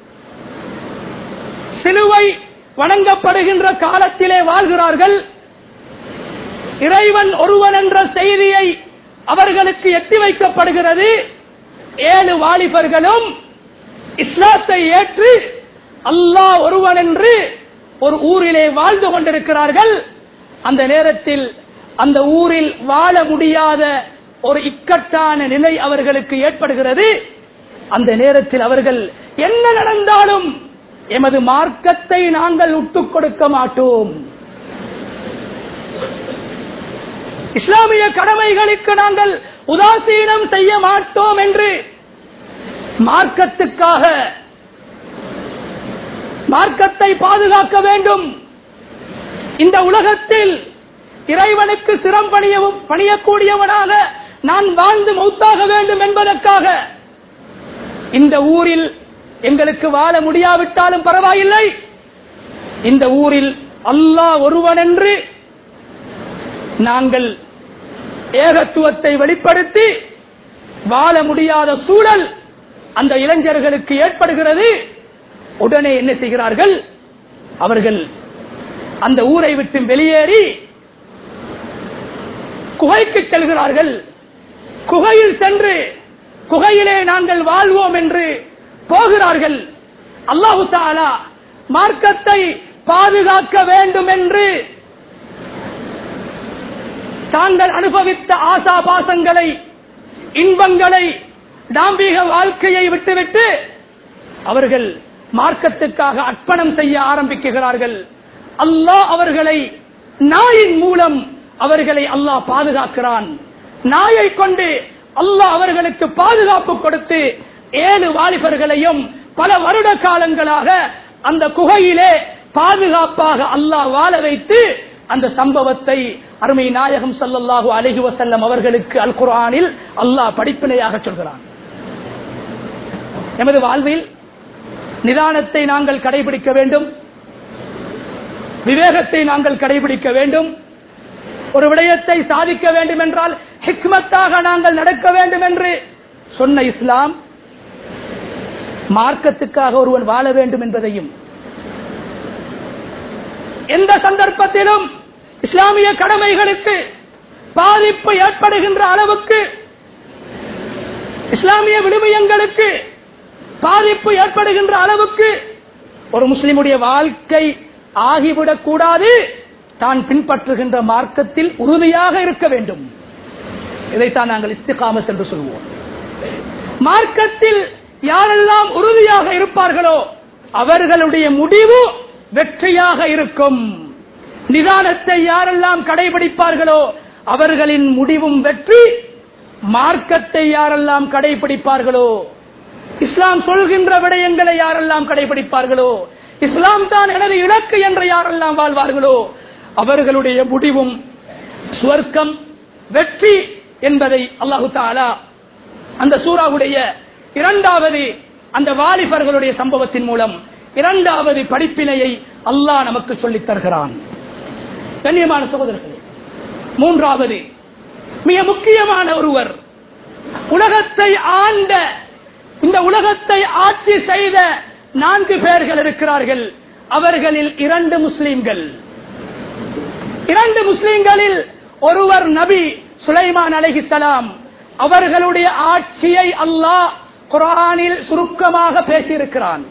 சிலுவை வணங்கப்படுகின்ற காலத்திலே வாழ்கிறார்கள். இறைவன் ஒருவன் என்ற செய்தியை அவர்களுக்கு எட்டி வைக்கப்படுகிறது. ஏழு வாலிபர்களும் இஸ்லாத்தை ஏற்று அல்லாஹ் ஒருவன் என்று ஒரு ஊரிலே வாழ்ந்து கொண்டிருக்கிறார்கள். அந்த நேரத்தில் அந்த ஊரில் வாழ முடியாத ஒரு இக்கட்டான நிலை அவர்களுக்கு ஏற்படுகிறது. அந்த நேரத்தில் அவர்கள் என்ன நடந்தாலும் எமது மார்க்கத்தை நாங்கள் விட்டுக் கொடுக்க மாட்டோம், இஸ்லாமிய கடமைகளுக்கு நாங்கள் உதாசீனம் செய்ய மாட்டோம் என்று மார்க்கத்துக்காக, மார்க்கத்தை பாதுகாக்க வேண்டும், இந்த உலகத்தில் இறைவனுக்கு சிரம் பணியவும் பணியக்கூடியவனாக நான் வாழ்ந்து மௌத்தாக வேண்டும் என்பதற்காக இந்த ஊரில் எங்களுக்கு வாழ முடியாவிட்டாலும் பரவாயில்லை, இந்த ஊரில் அல்லாஹ் ஒருவன் என்று நாங்கள் ஏகத்துவத்தை வெளிப்படுத்தி வாழ முடியாத சூழல் அந்த இளைஞர்களுக்கு ஏற்படுகிறது. உடனே என்ன செய்கிறார்கள்? அவர்கள் அந்த ஊரை விட்டு வெளியேறி குகைக்கு செல்கிறார்கள். குகையில் சென்று குகையிலே நாங்கள் வாழ்வோம் என்று போகிறார்கள். அல்லாஹு தஆலா மார்க்கத்தை பாதுகாக்க வேண்டும் என்று தாங்கள் அனுபவித்த ஆசாபாசங்களை, இன்பங்களை, தாம்பீக வாழ்க்கையை விட்டுவிட்டு அவர்கள் மார்க்கத்துக்காக அர்ப்பணம் செய்ய ஆரம்பிக்கிறார்கள். அல்லாஹ் அவர்களை நாயின் மூலம் அவர்களை அல்லாஹ் பாதுகாக்கிறான். நாயை கொண்டு அல்லாஹ் அவர்களுக்கு பாதுகாப்பு கொடுத்து ஏழு வாலிபர்களையும் பல வருட காலங்களாக அந்த குகையிலே பாதுகாப்பாக அல்லாஹ் வாழ வைத்து அந்த சம்பவத்தை அருமை நாயகம் ஸல்லல்லாஹு அலைஹி வஸல்லம் அவர்களுக்கு அல் குர்ஆனில் அல்லாஹ் படிப்பினையாக சொல்கிறான். எமது வாழ்வில் நிதானத்தை நாங்கள் கடைபிடிக்க வேண்டும், விவேகத்தை நாங்கள் கடைபிடிக்க வேண்டும். ஒரு விடயத்தை சாதிக்க வேண்டும் என்றால் ஹிக்மத்தாக நாங்கள் நடக்க வேண்டும் என்று சொன்ன இஸ்லாம் மார்க்கத்துக்காக ஒருவன் வாழ வேண்டும் என்பதையும், எந்த சந்தர்ப்பத்திலும் இஸ்லாமிய கடமைகளுக்கு பாதிப்பு ஏற்படுகின்ற அளவுக்கு, இஸ்லாமிய விழுமியங்களுக்கு பாதிப்பு ஏற்படுகின்ற அளவுக்கு ஒரு முஸ்லிமுடைய வாழ்க்கை ஆகிவிடக் கூடாது. தான் பின்பற்றுகின்ற மார்க்கத்தில் உறுதியாக இருக்க வேண்டும். இதைத்தான் நாங்கள் இஸ்திகாமத் என்று சொல்வோம். மார்க்கத்தில் யாரெல்லாம் உறுதியாக இருப்பார்களோ அவர்களுடைய முடிவு வெற்றியாக இருக்கும். நிதானத்தை யாரெல்லாம் கடைபிடிப்பார்களோ அவர்களின் முடிவும் வெற்றி. மார்க்கத்தை யாரெல்லாம் கடைபிடிப்பார்களோ, இஸ்லாம் சொல்கின்ற விடயங்களை யாரெல்லாம் கடைபிடிப்பார்களோ, இஸ்லாம் தான் எனது இலக்கு என்று யாரெல்லாம் வாழ்வார்களோ அவர்களுடைய முடிவும் சுவர்க்கம், வெற்றி என்பதை அல்லாஹு தஆலா அந்த சூராவுடைய இரண்டாவது அந்த வாலிபர்களுடைய சம்பவத்தின் மூலம் இரண்டாவது படிப்பினையை அல்லாஹ் நமக்கு சொல்லித் தருகிறான். கண்ணியமான சகோதரர்களே, மூன்றாவது மிக முக்கியமான ஒருவர், உலகத்தை ஆண்ட, இந்த உலகத்தை ஆட்சி செய்த நான்கு பேர்கள் இருக்கிறார்கள். அவர்களில் இரண்டு முஸ்லிம்கள். இரண்டு முஸ்லிம்களில் ஒருவர் நபி சுலைமான் அலைஹிஸ்ஸலாம். அவர்களுடைய ஆட்சியை அல்லாஹ் குர்ஆனில் சுருக்கமாக பேசியிருக்கிறான்.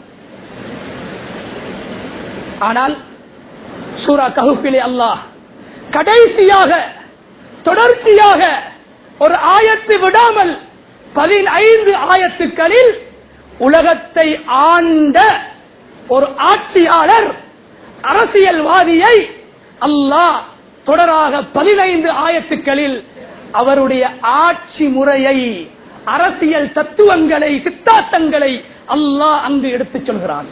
ஆனால் சூரா கஹ்ஃபிலே அல்லாஹ் கடைசியாக தொடர்ச்சியாக ஒரு ஆயத்து விடாமல் பதினைந்து ஆயத்துக்களில் உலகத்தை ஆண்ட ஒரு ஆட்சியாளர், அரசியல்வாதியை அல்லாஹ் தொடராக பதினைந்து ஆயத்துக்களில் அவருடைய ஆட்சி முறையை, அரசியல் தத்துவங்களை, சித்தாந்தங்களை அல்லாஹ் அங்கு எடுத்துச் சொல்கிறான்.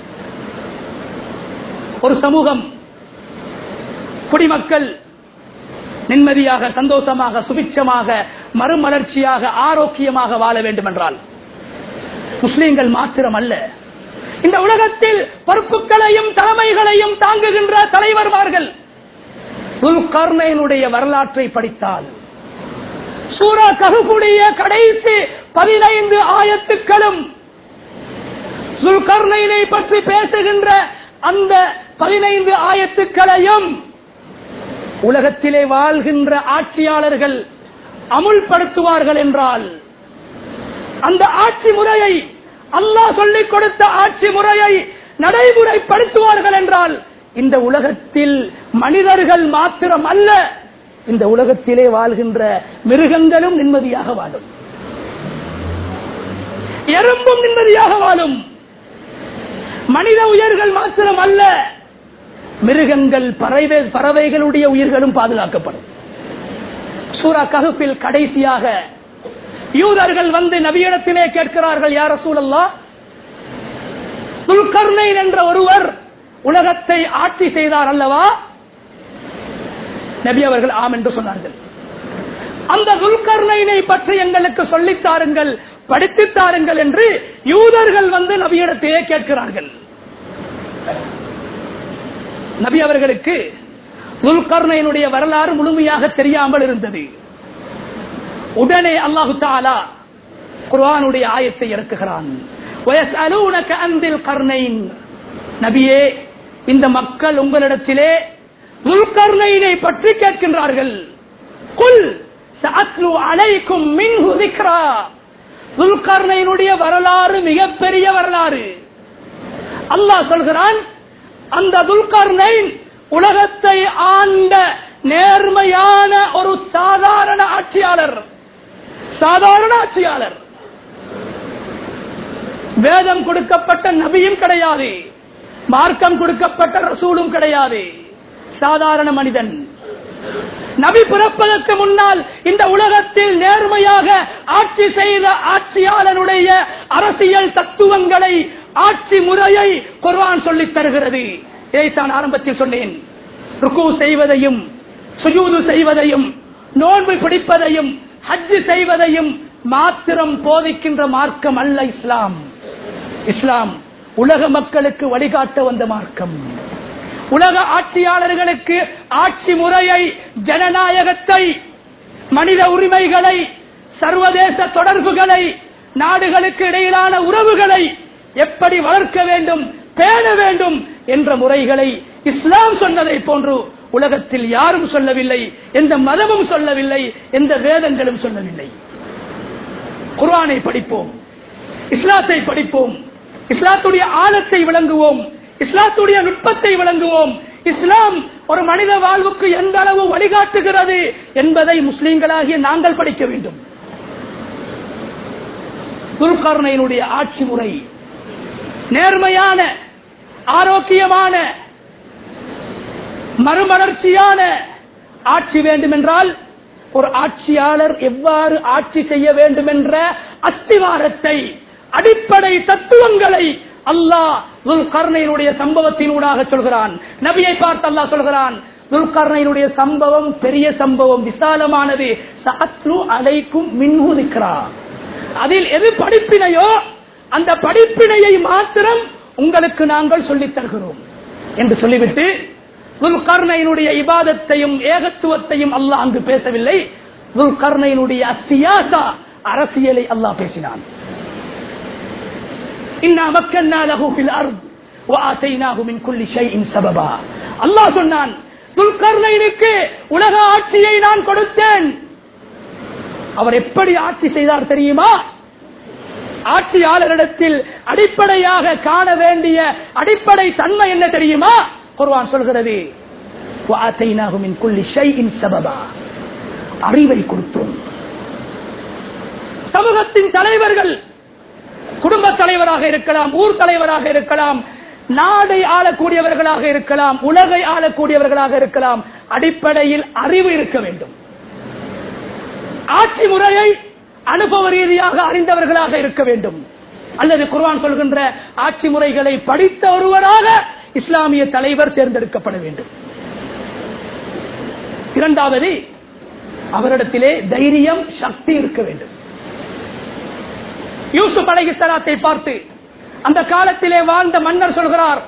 ஒரு சமூகம், குடிமக்கள் நிம்மதியாக, சந்தோஷமாக, சுபிட்சமாக, மறுமலர்ச்சியாக, ஆரோக்கியமாக வாழ வேண்டும் என்றால் முஸ்லிம்கள் மாத்திரம் அல்ல, இந்த உலகத்தில் பொறுப்புகளையும் தலைமைகளையும் தாங்குகின்ற தலைவர்மார்கள் துல்கர்னைனுடைய வரலாற்றை படித்தால், சூரா கஹ்ஃபுடைய கடைசி பதினைந்து ஆயத்துக்களும் துல்கர்னைனை பற்றி பேசுகின்ற அந்த பதினைந்து ஆயத்துக்களையும் உலகத்திலே வாழ்கின்ற ஆட்சியாளர்கள் அமுல்படுத்துவார்கள் என்றால், அந்த ஆட்சி முறையை, அல்லாஹ் சொல்லிக் கொடுத்த ஆட்சி முறையை நடைமுறைப்படுத்துவார்கள் என்றால், இந்த உலகத்தில் மனிதர்கள் மாத்திரம் அல்ல, இந்த உலகத்திலே வாழ்கின்ற மிருகங்களும் நிம்மதியாக வாழும், எறும்பும் நிம்மதியாக வாழும். மனித உயிர்கள் மாத்திரம் அல்ல, மிருகங்கள், பறவை பறவைகளுடைய உயிர்களும் பாதுகாக்கப்படும். சூரா கஹ்ஃபில் கடைசியாக யூதர்கள் வந்து நபியிடத்திலே கேட்கிறார்கள், யா ரசூலல்லாஹ், துல்கர்னைன் என்ற ஒருவர் உலகத்தை ஆட்சி செய்தார் அல்லவா? நபி அவர்கள் ஆம் என்று சொன்னார்கள். அந்த துல்கர்னைனை பற்றி எங்களுக்கு சொல்லித்தாருங்கள், படித்துத்தாருங்கள் என்று யூதர்கள் வந்து நபியிடத்திலே கேட்கிறார்கள். நபி அவர்களுக்கு துல்கர்னைனுடைய வரலாறு முழுமையாக தெரியாமல் இருந்தது. உடனே அல்லாஹு தஆலா குர்ஆனுடைய ஆயத்தை இறக்குகிறான். வயஸ்அலூனக அன்தில் கர்னைன், நபியே இந்த மக்கள் உங்களிடத்திலே துல்கர்னைனை பற்றி கேட்கின்றார்கள். குல் சஅத்லு அலைக்கும் மின்ஹு ذிக்ரா, துல்கர்னைனுடைய வரலாறு மிகப்பெரிய வரலாறு. அல்லாஹ் சொல்கிறான், அந்த துல்கர்னைன் உலகத்தை ஆண்ட நேர்மையான ஒரு சாதாரண ஆட்சியாளர். சாதாரண ஆட்சியாளர், வேதம் கொடுக்கப்பட்ட நபியும் கிடையாது, மார்க்கம் கொடுக்கப்பட்ட ரசூலும் கிடையாது, சாதாரண மனிதன். நபி பிறப்பதற்கு முன்னால் இந்த உலகத்தில் நேர்மையாக ஆட்சி செய்த ஆட்சியாளனுடைய அரசியல் தத்துவங்களை, ஆட்சி முறையை குர்ஆன் சொல்லித் தருகிறது. இதைத்தான் ஆரம்பத்தில் சொன்னேன். ருக்கு செய்வதையும், சுஜூது செய்வதையும், நோன்பு பிடிப்பதையும், ஹஜ் செய்வதையும் மாத்திரம் போதிக்கின்ற மார்க்கம் அல்ல இஸ்லாம். இஸ்லாம் உலக மக்களுக்கு வழிகாட்ட வந்த மார்க்கம். உலக ஆட்சியாளர்களுக்கு ஆட்சி முறையை, ஜனநாயகத்தை, மனித உரிமைகளை, சர்வதேச தொடர்புகளை, நாடுகளுக்கு இடையிலான உறவுகளை எப்படி வளர்க்க வேண்டும், பேண வேண்டும் என்ற முறைகளை இஸ்லாம் சொன்னதை போன்று உலகத்தில் யாரும் சொல்லவில்லை, எந்த மதமும் சொல்லவில்லை, எந்த வேதங்களும் சொல்லவில்லை. குர்ஆனை படிப்போம், இஸ்லாத்தை படிப்போம், இஸ்லாத்துடைய ஆழத்தை விளங்குவோம், இஸ்லாத்துடைய நுட்பத்தை விளங்குவோம். இஸ்லாம் ஒரு மனித வாழ்வுக்கு எந்த அளவு வழிகாட்டுகிறது என்பதை முஸ்லிம்களாகிய நாங்கள் படிக்க வேண்டும். துல்கர்னைனுடைய ஆட்சி முறை நேர்மையான, ஆரோக்கியமான, மறுமலர்ச்சியான ஆட்சி வேண்டும் என்றால் ஒரு ஆட்சியாளர் எவ்வாறு ஆட்சி செய்ய வேண்டும் என்ற அஸ்திவாரத்தை, அடிப்படை தத்துவங்களை அல்லாஹ் துல்கர்னைனுடைய சம்பவத்தினூடாக சொல்கிறான். நபியை பார்த்து அல்லாஹ் சொல்கிறான், துல்கர்னைனுடைய சம்பவம் பெரிய சம்பவம், விசாலமானது. சஅத்லு அலைக்கும் மின்ஹு ذிக்ரா, அதில் எது படிப்பினையோ அந்த படிப்பினையை மாத்திரம் உங்களுக்கு நாங்கள் சொல்லித் தருகிறோம் என்று சொல்லிவிட்டு துல்கர்னைனுடைய இபாதத்தையும் ஏகத்துவத்தையும் அல்லாஹ் அங்கு பேசவில்லை. துல்கர்னைனுடைய சியாசா, அரசியலை அல்லாஹ் பேசினான். இன்னா மக்கன்னா லஹு ஃபில் அர்த் வ ஆதைனாஹு மின் குல்லி ஷைஇன் சபபா. அல்லாஹ் சொன்னான், துல்கர்னைனுக்கு உலக ஆட்சியை நான் கொடுத்தேன். அவர் எப்படி ஆட்சி செய்தார் தெரியுமா? ஆட்சியாளரிடத்தில் அடிப்படையாக காண வேண்டிய அடிப்படை தன்மை என்ன தெரியுமா? குர்ஆன் சொல்கிறது, வ ஆதைனாஹு மின் குல்லி ஷைஇன் சபபா, அறிவை கொடுத்தோம். சமூகத்தின் தலைவர்கள், குடும்ப தலைவராக இருக்கலாம், ஊர் தலைவராக இருக்கலாம், நாடை ஆளக்கூடியவர்களாக இருக்கலாம், உலகை ஆளக்கூடியவர்களாக இருக்கலாம், அடிப்படையில் அறிவு இருக்க வேண்டும். ஆட்சி முறையை அனுபவ ரீதியாக அறிந்தவர்களாக இருக்க வேண்டும். அல்லது குர்ஆன் சொல்கின்ற ஆட்சி முறைகளை படித்த ஒருவராக இஸ்லாமிய தலைவர் தேர்ந்தெடுக்கப்பட வேண்டும். இரண்டாவது, அவரிடத்திலே தைரியம், சக்தி இருக்க வேண்டும். யூசுப் அலைஹிஸ்ஸலாத்தை பார்த்து அந்த காலத்திலே வாழ்ந்த மன்னர் சொல்கிறார்,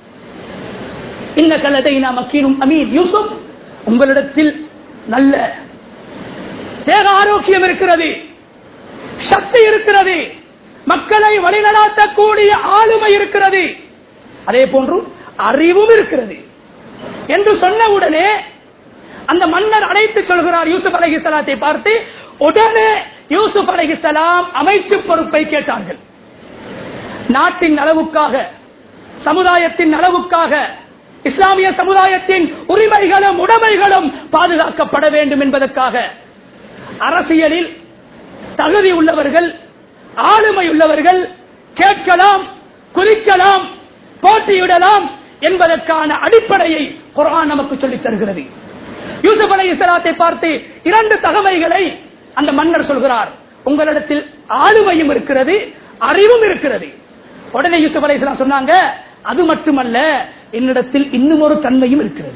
இன்னக லதைனா மக்கீனும் அமீன். யூசுப், உங்களிடத்தில் நல்ல தேக ஆரோக்கியம் இருக்கிறது, சக்தி இருக்கிறது, மக்களை வழிநடாத்தக்கூடிய ஆளுமை இருக்கிறது, அதே போன்று அறிவும் இருக்கிறது என்று சொன்னவுடனே அந்த மன்னர் அழைத்து சொல்கிறார் யூசுப் அலைஹிஸ்ஸலாத்தை பார்த்து. உடனே யூசுப் அலைஹிஸ்ஸலாம் அமைச்சு பொறுப்பை கேட்டார்கள். நாட்டின் நலவுக்காக, சமுதாயத்தின் நலவுக்காக, இஸ்லாமிய சமுதாயத்தின் உரிமைகளும் உடைமைகளும் பாதுகாக்கப்பட வேண்டும் என்பதற்காக அரசியலில் தகுதி உள்ளவர்கள், ஆளுமை உள்ளவர்கள் கேட்கலாம், குறிக்கலாம், போட்டியிடலாம் என்பதற்கான அடிப்படையை குர்ஆன் நமக்கு சொல்லித் தருகிறது. யூசுப் அலைஹிஸ்ஸலாத்தை பார்த்து இரண்டு தகமைகளை அந்த மன்னர் சொல்கிறார். உங்களிடத்தில் ஆளுமையும் இருக்கிறது, அறிவும் இருக்கிறது. உடனே யூசுப் அலைஹிஸ்ஸலாம் சொன்னாங்க, அது மட்டுமல்ல, என்னிடத்தில் இன்னும் ஒரு தன்மையும் இருக்கிறது.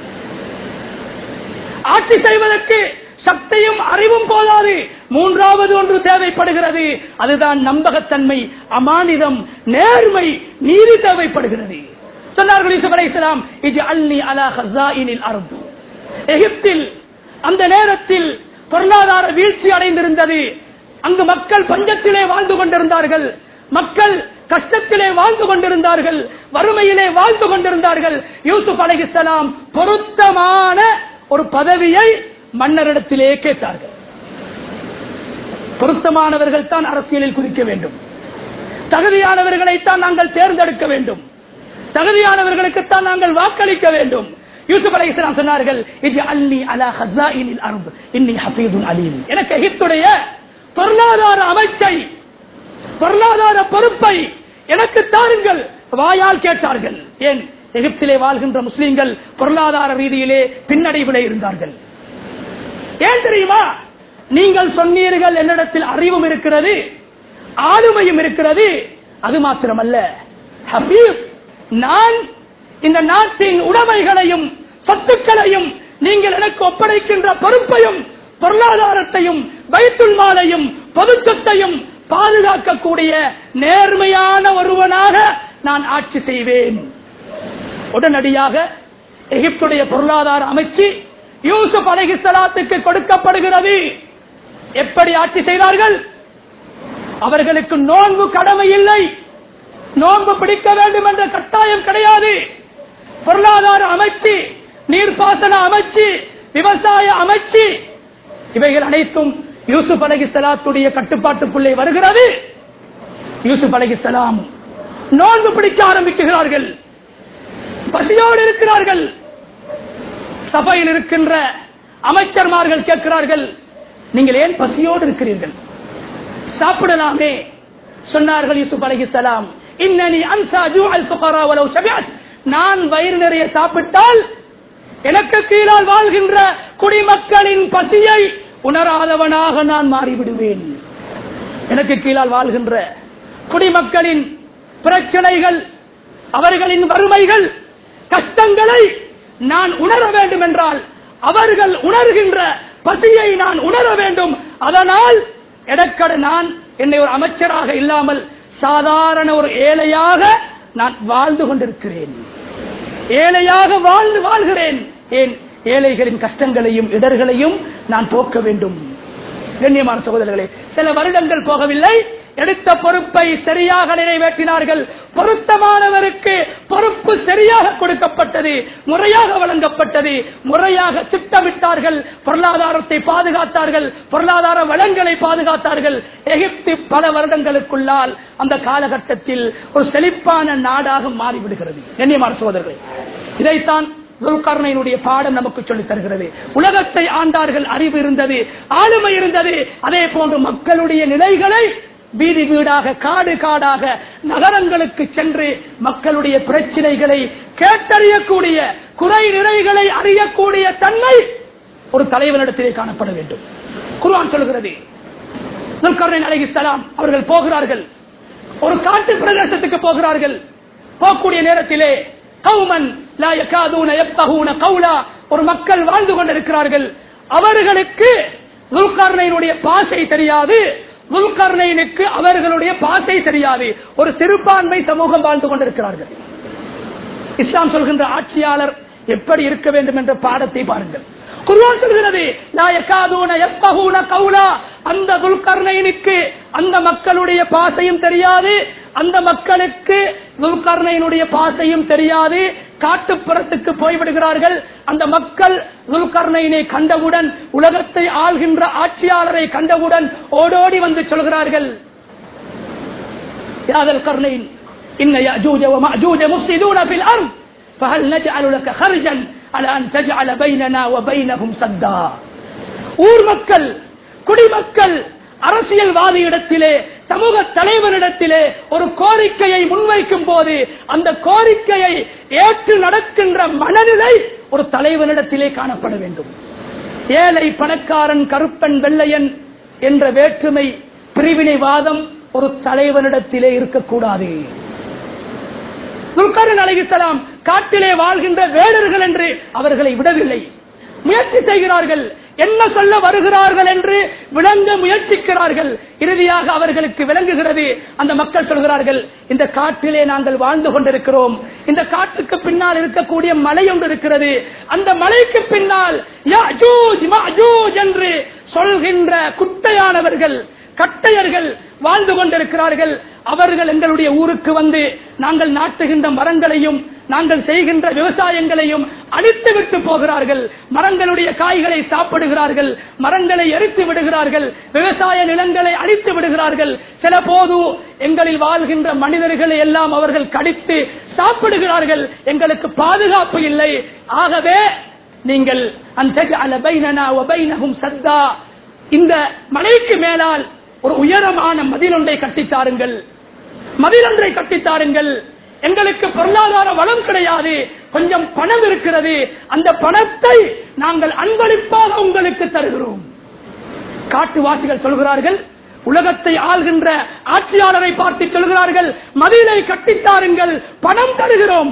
ஆட்சி செய்வதற்கு சக்தியும் அறிவும் போதாது, மூன்றாவது ஒன்று தேவைப்படுகிறது. அதுதான் நம்பகத்தன்மை, அமானிதம், நேர்மை, நீதி தேவைப்படுகிறது. சொன்னார்கள் யூசுப் அலைஹிஸ்ஸலாம், இஜ்அல்னி அலா ஹஸாயினில் அர்த், எகிப்தில் அந்த நேரத்தில் பொருளாதார வீழ்ச்சி அடைந்திருந்தது. அங்கு மக்கள் பஞ்சத்திலே வாழ்ந்து கொண்டிருந்தார்கள், மக்கள் கஷ்டத்திலே வாழ்ந்து கொண்டிருந்தார்கள், வறுமையிலே வாழ்ந்து கொண்டிருந்தார்கள். யூசுப் அலைஹிஸ்ஸலாம் பொருத்தமான ஒரு பதவியை மன்னரிடத்திலே கேட்டார்கள். பொருத்தமானவர்கள் தான் அரசியலில் குதிக்க வேண்டும், தகுதியானவர்களைத்தான் நாங்கள் தேர்ந்தெடுக்க வேண்டும், தகுதியானவர்களுக்குத்தான் நாங்கள் வாக்களிக்க வேண்டும். யூசுப் அலைஹிஸ்ஸலாம் சொன்னார்கள், இஜ்அல்னி அலா ஹஸாயினில் அர்த் இன்னி ஹஃபீதுன் அலீம். எனக்கு எகிப்துடைய பொருளாதார அமைச்சை, பொருளாதார பொறுப்பை எனக்கு தாருங்கள். வாயால் கேட்டார்கள். ஏன்? எகிப்திலே வாழ்கின்ற முஸ்லிம்கள் பொருளாதார ரீதியிலே பின்னடைவிலே இருந்தார்கள். ஏன் தெரியுமா? நீங்கள் சொன்னீர்கள் என்னிடத்தில் அறிவும் இருக்கிறது, ஆளுமையும் இருக்கிறது. அது மாத்திரமல்ல, ஹபீப், நான் இந்த நாட்டின் உடைமைகளையும் சொத்துக்களையும் நீங்கள் எனக்கு ஒப்படைக்கின்ற பொறுப்பையும் பொருளாதாரத்தையும் பைத்துல் மாலையும் பொது சொத்தையும் பாதுகாக்கக்கூடிய நேர்மையான ஒருவனாக நான் ஆட்சி செய்வேன். உடனடியாக எகிப்துடைய பொருளாதார அமைச்சு யூசுப் அலைஹிஸ்ஸலாத்துக்கு கொடுக்கப்படுகிறது. எப்படி ஆட்சி செய்தார்கள்? அவர்களுக்கு நோன்பு கடமை இல்லை, நோன்பு பிடிக்க வேண்டும் என்ற கட்டாயம் கிடையாது. பொருளாதார அமைச்சு, நீர்ப்பாசன அமைச்சு, விவசாய அமைச்சு, இவைகள் அனைத்தும் யூசுப் அலைஹிஸ்ஸலாத்துடைய கட்டுப்பாட்டுக்குள்ளே வருகிறது. யூசுப் அலைஹிஸ்ஸலாம் நோன்பு பிடிக்க ஆரம்பிக்கிறார்கள், பசியோடு இருக்கிறார்கள். சபையில் இருக்கின்ற அமைச்சர்மார்கள் கேட்கிறார்கள், நீங்கள் ஏன் பசியோடு இருக்கிறீர்கள்? சாப்பிடலாமே. சொன்னார்கள் யூசுப் அலைஹிஸ்ஸலாம், இன்னனி அன்சா ஜூஅல் ஃபுகரா வலவ் ஷபிஅத். நான் வயிறு நிறைய சாப்பிட்டால் எனக்கு கீழால் வாழ்கின்ற குடிமக்களின் பசியை உணராதவனாக நான் மாறிவிடுவேன். எனக்கு கீழால் வாழ்கின்ற குடிமக்களின் பிரச்சனைகள், அவர்களின் வறுமைகள், கஷ்டங்களை நான் உணர வேண்டும் என்றால் அவர்கள் உணர்கின்ற பசியை நான் உணர வேண்டும். அதனால் எடக்கடு நான் என்னை ஒரு அமைச்சராக இல்லாமல் சாதாரண ஒரு ஏழையாக நான் வாழ்ந்து கொண்டிருக்கிறேன், ஏழையாக வாழ்ந்து வாழ்கிறேன். ஏன்? ஏழைகளின் கஷ்டங்களையும் இடர்களையும் நான் போக்க வேண்டும். கண்ணியமான சகோதரர்களே, சில வருடங்கள் போகவில்லை, எடுத்த பொறுப்பை சரியாக நிறைவேற்றினார்கள். பொருத்தமானவருக்கு பொறுப்பு சரியாக கொடுக்கப்பட்டது, முறையாக வழங்கப்பட்டது, முறையாக திட்டமிட்டார்கள், பொருளாதாரத்தை பாதுகாத்தார்கள், பொருளாதார வளங்களை பாதுகாத்தார்கள். எகிப்து பல வருடங்களுக்குள்ளால் அந்த காலகட்டத்தில் ஒரு செழிப்பான நாடாக மாறிவிடுகிறது. கண்ணியமான சகோதரர்களே, இதைத்தான் துல்கர்னைனுடைய பாடம் நமக்கு சொல்லித் தருகிறது. உலகத்தை ஆண்டார்கள், அறிவு இருந்தது, ஆளுமை இருந்தது. அதே போன்று மக்களுடைய நிலைகளை வீதி வீடாக, காடு காடாக, நகரங்களுக்கு சென்று மக்களுடைய பிரச்சனைகளை கேட்டறியக்கூடிய, குறை நிறைகளை அறியக்கூடிய தன்மை ஒரு தலைவனிடத்திலே காணப்பட வேண்டும். குர்ஆன் சொல்கிறது, துல்கர்னைன் அலைஹிஸ்ஸலாம் அவர்கள் போகிறார்கள், ஒரு காட்டு பிரதேசத்துக்கு போகிறார்கள். போகக்கூடிய நேரத்திலே கௌமன் லா யகாதுன யஃப்கஹூன கௌலா, ஒரு மக்கள் வாழ்ந்து கொண்டிருக்கிறார்கள். அவர்களுக்கு துல்கர்னைனுடைய பாஷை தெரியாது, துல்கர்னைனுக்கு அவர்களுடைய பாஷை தெரியாது. ஒரு சிறுபான்மை சமூகம் வாழ்ந்து கொண்டிருக்கிறார்கள். இஸ்லாம் சொல்கின்ற ஆட்சியாளர் எப்படி இருக்க வேண்டும் என்ற பாடத்தை பாருங்கள். குர்ஆன் சொல்கிறது, லா யகாதுன யஃப்கஹூன கௌலா, அந்த துல்கர்னைனுக்கு அந்த மக்களுடைய பாஷையும் தெரியாது, அந்த மக்களுக்கு துல்கர்னைனுடைய பாஷையும் தெரியாது. காட்டுப்புறத்துக்கு போய்விடுகிறார்கள். அந்த மக்கள் துல்கர்னைனை கண்டவுடன், உலகத்தை ஆள்கின்ற ஆட்சியாளரை கண்டவுடன் ஓடோடி வந்து சொல்கிறார்கள், யா துல்கர்னைன் இன்ன யஅஜூஜ வமஅஜூஜ முஃப்ஸிதூன ஃபில் அர்ض் ஃபஹல் நஜஅலு லக ஹர்ஜன் அலா அன் தஜஅல பைனனா வ பைனஹும் ஸத்தா. ஊர் மக்கள், குடிமக்கள் அரசியல்வாதியிடத்திலே, சமூக தலைவரிடத்திலே ஒரு கோரிக்கையை முன்வைக்கும் போது அந்த கோரிக்கையை ஏற்று நடக்கின்ற மனநிலை ஒரு தலைவனிடத்திலே காணப்பட வேண்டும். ஏழை பணக்காரன், கருப்பன் வெள்ளையன் என்ற வேற்றுமை, பிரிவினைவாதம் ஒரு தலைவனிடத்திலே இருக்கக்கூடாது. துல்கர்னைன் அலைஹிஸ்ஸலாம் காட்டிலே வாழ்கின்ற வேடர்கள் என்று அவர்களை விடவில்லை. முயற்சி செய்கிறார்கள், என்ன சொல்ல வருகிறார்கள் என்று விளங்க முயற்சிக்கிறார்கள். இறுதியாக அவர்களுக்கு விளங்குகிறது. அந்த மக்கள் சொல்கிறார்கள், இந்த காட்டிலே நாங்கள் வாழ்ந்து கொண்டிருக்கிறோம், இந்த காட்டுக்கு பின்னால் இருக்கக்கூடிய மலை ஒன்று இருக்கிறது, அந்த மலைக்கு பின்னால் யாஜூஜ் மாஜூஜ் என்று சொல்கின்ற குட்டையானவர்கள், கட்டையர்கள் வாழ்ந்து கொண்டிருக்கிறார்கள். அவர்கள் எங்களுடைய ஊருக்கு வந்து நாங்கள் நாட்டுகின்ற மரங்களையும் நாங்கள் செய்கின்ற விவசாயங்களையும் அழித்து விட்டு போகிறார்கள். மரங்களுடைய காய்களை சாப்பிடுகிறார்கள், மரங்களை எரித்து விடுகிறார்கள், விவசாய நிலங்களை அழித்து விடுகிறார்கள். சில போது எங்களில் வாழ்கின்ற மனிதர்களை எல்லாம் அவர்கள் கடித்து சாப்பிடுகிறார்கள். எங்களுக்கு பாதுகாப்பு இல்லை. ஆகவே நீங்கள் இந்த மலைக்கு மேலால் ஒரு உயரமான மதிலொன்றை கட்டித்தாருங்கள், மதிலொன்றை கட்டித்தாருங்கள். எங்களுக்கு பொருளாதார வளம் கிடையாது, கொஞ்சம் பணம் இருக்கிறது, அந்த பணத்தை நாங்கள் அன்பளிப்பாக உங்களுக்கு தருகிறோம். காட்டுவாசிகள் சொல்கிறார்கள், உலகத்தை ஆள்கின்ற ஆட்சியாளரை பார்த்து சொல்கிறார்கள், மதிலை கட்டித்தாருங்கள், பணம் தருகிறோம்.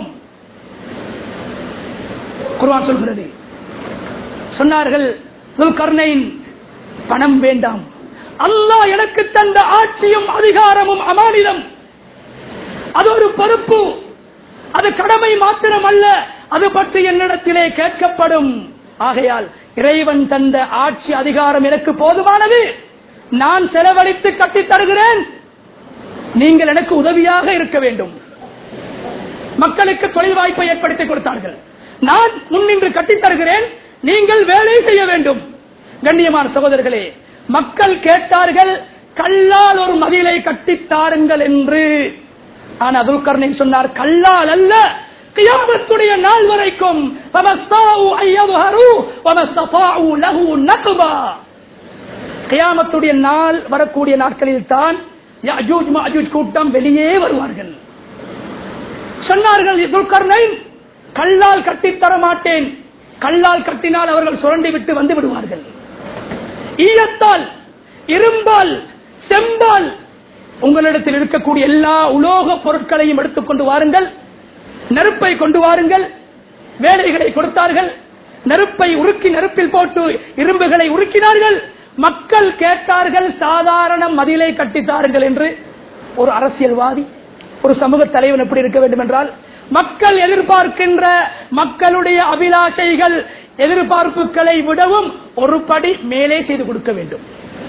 குர்ஆன் சொல்கிறது. சொன்னார்கள், துல்கர்னைன், பணம் வேண்டாம், அல்லாஹ் எனக்கு தந்த ஆட்சியும் அதிகாரமும் அமானிதம், அது ஒரு பொறுப்பு, அது கடமை மாத்திரம் அல்ல, அது பற்றி என்னிடத்திலே கேட்கப்படும். ஆகையால் இறைவன் தந்த ஆட்சி அதிகாரம் எனக்கு போதுமானது, நான் செலவழித்து கட்டித் தருகிறேன், நீங்கள் எனக்கு உதவியாக இருக்க வேண்டும். மக்களுக்கு தொழில் வாய்ப்பை ஏற்படுத்தி கொடுத்தார்கள், நான் முன்னின்று கட்டித் தருகிறேன், நீங்கள் வேலை செய்ய வேண்டும். கண்ணியமான சகோதரர்களே, மக்கள் கேட்டார்கள், கல்லால் ஒரு மதிலை கட்டித்தாருங்கள் என்று. ஆனால் துல்கர்னைன் சொன்னார், கல்லால் அல்ல, கியாமத்துடைய நாள் வரைக்கும் கியாமத்துடைய நாள் வரக்கூடிய நாட்களில் தான் யாஜூஜ் மாஜூஜ் கூட்டம் வெளியே வருவார்கள். சொன்னார்கள் துல்கர்னைன், கல்லால் கட்டித்தர மாட்டேன், கல்லால் கட்டினால் அவர்கள் சுரண்டி விட்டு வந்து விடுவார்கள். ஈயத்தால், இரும்பால், செம்பால், உங்களிடத்தில் இருக்கக்கூடிய எல்லா உலோக பொருட்களையும் எடுத்துக்கொண்டு வாருங்கள், நெருப்பை கொண்டு வாருங்கள். வேலைகளை கொடுத்தார்கள், நெருப்பை உருக்கி நெருப்பில் போட்டு இரும்புகளை உருக்கினார்கள். மக்கள் கேட்டார்கள், சாதாரண மதிலை கட்டித்தார்கள் என்று. ஒரு அரசியல்வாதி, ஒரு சமூக தலைவன் எப்படி இருக்க வேண்டும் என்றால், மக்கள் எதிர்பார்க்கின்ற மக்களுடைய அபிலாஷைகள் எதிர்பார்ப்புகளை விடவும் ஒரு படி மேலே செய்து கொடுக்க வேண்டும்.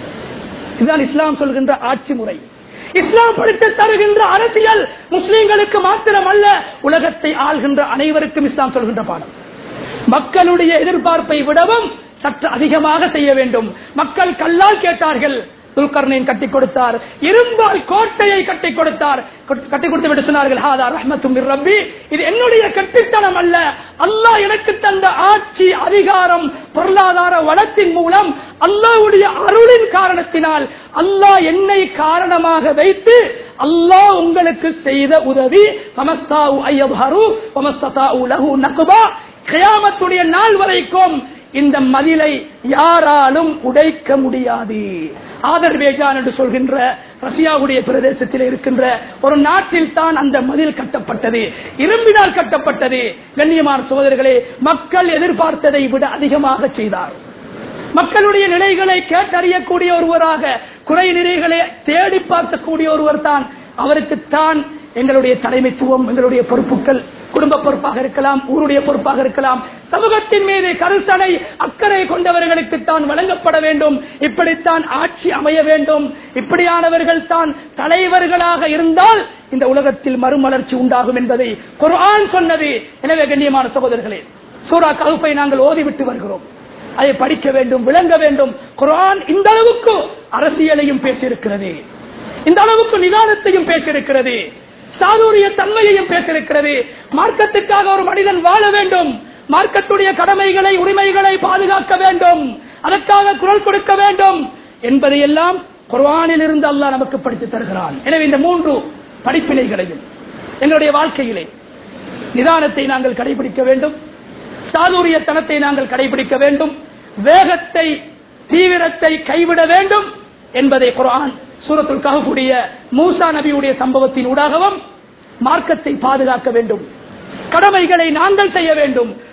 இதுதான் இஸ்லாம் சொல்கின்ற ஆட்சி முறை. இஸ்லாம் படித்து தருகின்ற அரசியல் முஸ்லிம்களுக்கு மாத்திரம் அல்ல, உலகத்தை ஆள்கின்ற அனைவருக்கும் இஸ்லாம் சொல்கின்ற பாடம். மக்களுடைய எதிர்பார்ப்பை விடவும் சற்று அதிகமாக செய்ய வேண்டும். மக்கள் கல்லால் கேட்டார்கள், துல்கர்னைன் கட்டி கொடுத்தார், இரும்பால் கோட்டையை கட்டி கொடுத்தார். கட்டி கொடுத்து விட்டு சொன்னார்கள், ஹாதா ரஹ்மத்தும் மிர் ரப்பி, இது என்னுடைய கட்டித்தனம் அல்ல, அல்லாஹ் எனக்கு தந்த ஆட்சி அதிகாரம் பொருளாதார வளத்தின் மூலம் அல்லாஹ்வுடைய அருளின் காரணத்தினால் அல்லாஹ் என்னை காரணமாக வைத்து அல்லாஹ் உங்களுக்கு செய்த உதவி. ஃபமஸ்தாஉ அய்யத்ஹரு வமஸ்ததாஉ லஹு நக்பா, கியாமத்துடைய நாள் வரைக்கும் இந்த மதிலை யாராலும் உடைக்க முடியாது. ஆதர்பேஜான் என்று சொல்கின்ற ரஷ்யாவுடைய பிரதேசத்தில் இருக்கின்ற ஒரு நாட்டில் தான் அந்த மதில் கட்டப்பட்டது, இரும்பினால் கட்டப்பட்டது. கண்ணியமான சகோதரர்களே, மக்கள் எதிர்பார்த்ததை விட அதிகமாக செய்தார். மக்களுடைய நிலைகளை கேட்டறியக்கூடிய ஒருவராக, குறை நிறைகளை தேடி பார்க்கக்கூடிய ஒருவர் தான். அவருக்குத்தான் எங்களுடைய தலைமைத்துவம், எங்களுடைய பொறுப்புகள், குடும்ப பொறுப்பாக இருக்கலாம், ஊருடைய பொறுப்பாக இருக்கலாம், சமூகத்தின் மீது கருத்தனை அக்கறை கொண்டவர்களுக்கு தான் வழங்கப்பட வேண்டும். இப்படித்தான் ஆட்சி அமைய வேண்டும். இப்படியானவர்கள் தான் தலைவர்களாக இருந்தால் இந்த உலகத்தில் மறுமலர்ச்சி உண்டாகும் என்பதை குர்ஆன் சொன்னது. எனவே கண்ணியமான சகோதரர்களே, சூரா கஹ்ஃபை நாங்கள் ஓதிவிட்டு வருகிறோம், அதை படிக்க வேண்டும், விளங்க வேண்டும். குர்ஆன் இந்த அளவுக்கு அரசியலையும் பேசியிருக்கிறது, இந்த அளவுக்கு நிதானத்தையும் பேசியிருக்கிறது, சாதுரிய தன்மையையும் பேசியிருக்கிறது. மார்க்கத்துக்காக ஒரு மனிதன் வாழ வேண்டும், மார்க்கத்துடைய கடமைகளை உரிமைகளை பாதுகாக்க வேண்டும், அதற்காக குரல் கொடுக்க வேண்டும் என்பதையெல்லாம் குர்ஆனில் இருந்து அல்லாஹ் நமக்கு படித்து தருகிறான். எனவே இந்த மூன்று படிப்பினைகளையும் எங்களுடைய வாழ்க்கையிலே நிதானத்தை நாங்கள் கடைபிடிக்க வேண்டும், சாதுரியத்தனத்தை நாங்கள் கடைபிடிக்க வேண்டும், வேகத்தை தீவிரத்தை கைவிட வேண்டும் என்பதை குர்ஆன் சூரத்துல் கஹ்ஃபுடைய மூசா நபியுடைய சம்பவத்தின் ஊடாகவும் மார்க்கத்தை பாதுகாக்க வேண்டும், கடமைகளை நாங்கள் செய்ய வேண்டும்,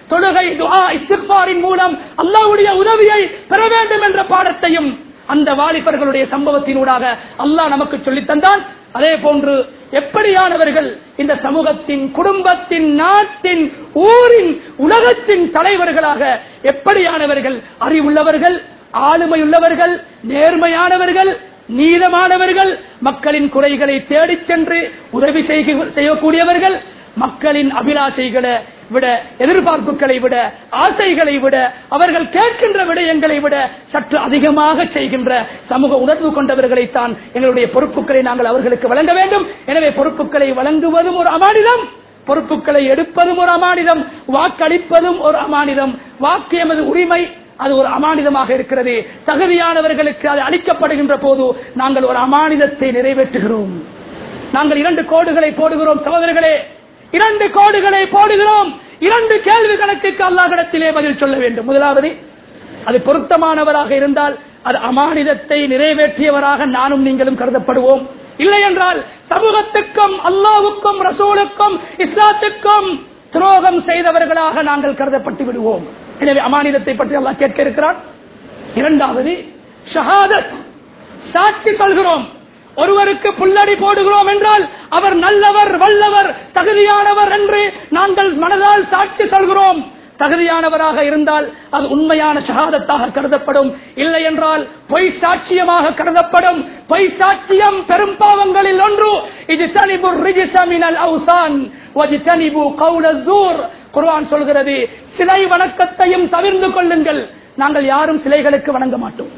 தொழுகை, துஆ, இஸ்திக்பாரின் மூலம் அல்லாஹ்வுடைய உதவியை பெற வேண்டும் என்ற பாடத்தையும் அந்த வாலிபர்களுடைய சம்பவத்தினூடாக அல்லாஹ் நமக்கு சொல்லித் தந்தான். அதே போன்று எப்படியானவர்கள் இந்த சமூகத்தின், குடும்பத்தின், நாட்டின், ஊரின், உலகத்தின் தலைவர்களாக எப்படியானவர்கள் அறிவுள்ளவர்கள், ஆளுமையுள்ளவர்கள், நேர்மையானவர்கள், நீதமானவர்கள், மக்களின் குறைகளை தேடிச் சென்று உதவி செய்யக்கூடியவர்கள், மக்களின் அபிலாஷைகளை விட, எதிர்பார்ப்புகளை விட, ஆசைகளை விட, அவர்கள் கேட்கின்ற விடயங்களை விட சற்று அதிகமாக செய்கின்ற சமூக உணர்வு கொண்டவர்களைத்தான் எங்களுடைய பொறுப்புகளை நாங்கள் அவர்களுக்கு வழங்க வேண்டும். எனவே பொறுப்புகளை வழங்குவதும் ஒரு அமானிதம், பொறுப்புகளை எடுப்பதும் ஒரு அமானிதம், வாக்களிப்பதும் ஒரு அமானிதம். வாக்கு எமது உரிமை, அது ஒரு அமானிதமாக இருக்கிறது. தகுதியானவர்களுக்கு அது அளிக்கப்படுகின்ற போது நாங்கள் ஒரு அமானிதத்தை நிறைவேற்றுகிறோம். நாங்கள் இரண்டு கோடுகளை போடுகிறோம் சகோதரர்களே, இரண்டு கோடுகளை போடுகிறோம். இரண்டு கேள்வி கணக்குக்கு அல்லாஹ்விடத்திலே பதில் சொல்ல வேண்டும். முதலாவது, அது பொருத்தமானவராக இருந்தால் அது அமானிதத்தை நிறைவேற்றியவராக நானும் நீங்களும் கருதப்படுவோம். இல்லை என்றால் சமூகத்துக்கும், அல்லாஹ்வுக்கும், ரசூலுக்கும், இஸ்லாத்துக்கும் துரோகம் செய்தவர்களாக நாங்கள் கருதப்பட்டு விடுவோம். எனவே அமானிதத்தை பற்றி அல்லாஹ் கேட்க இருக்கிறான். இரண்டாவது, ஷஹாதத், சாட்சி சொல்கிறோம். ஒருவருக்கு புல்லடி போடுகிறோம் என்றால் அவர் நல்லவர், வல்லவர், தகுதியானவர் என்று நாங்கள் மனதால் சாட்சி சொல்கிறோம். தகுதியானவராக இருந்தால் அது உண்மையான ஷஹாதத்தாக கருதப்படும். இல்லை என்றால் பொய் சாட்சியமாக கருதப்படும். பொய் சாட்சியம் பெரும் பாவங்களில் ஒன்று. இஜ்தனிபுர் ரிஜ்ஸ மினல் அவ்சான் வஜ்தனிபு கௌலஸ் ஸூர். குர்ஆன் சொல்கிறது, சிலை வணக்கத்தையும் தவிர்த்து கொள்ளுங்கள். நாங்கள் யாரும் சிலைகளுக்கு வணங்க மாட்டோம்.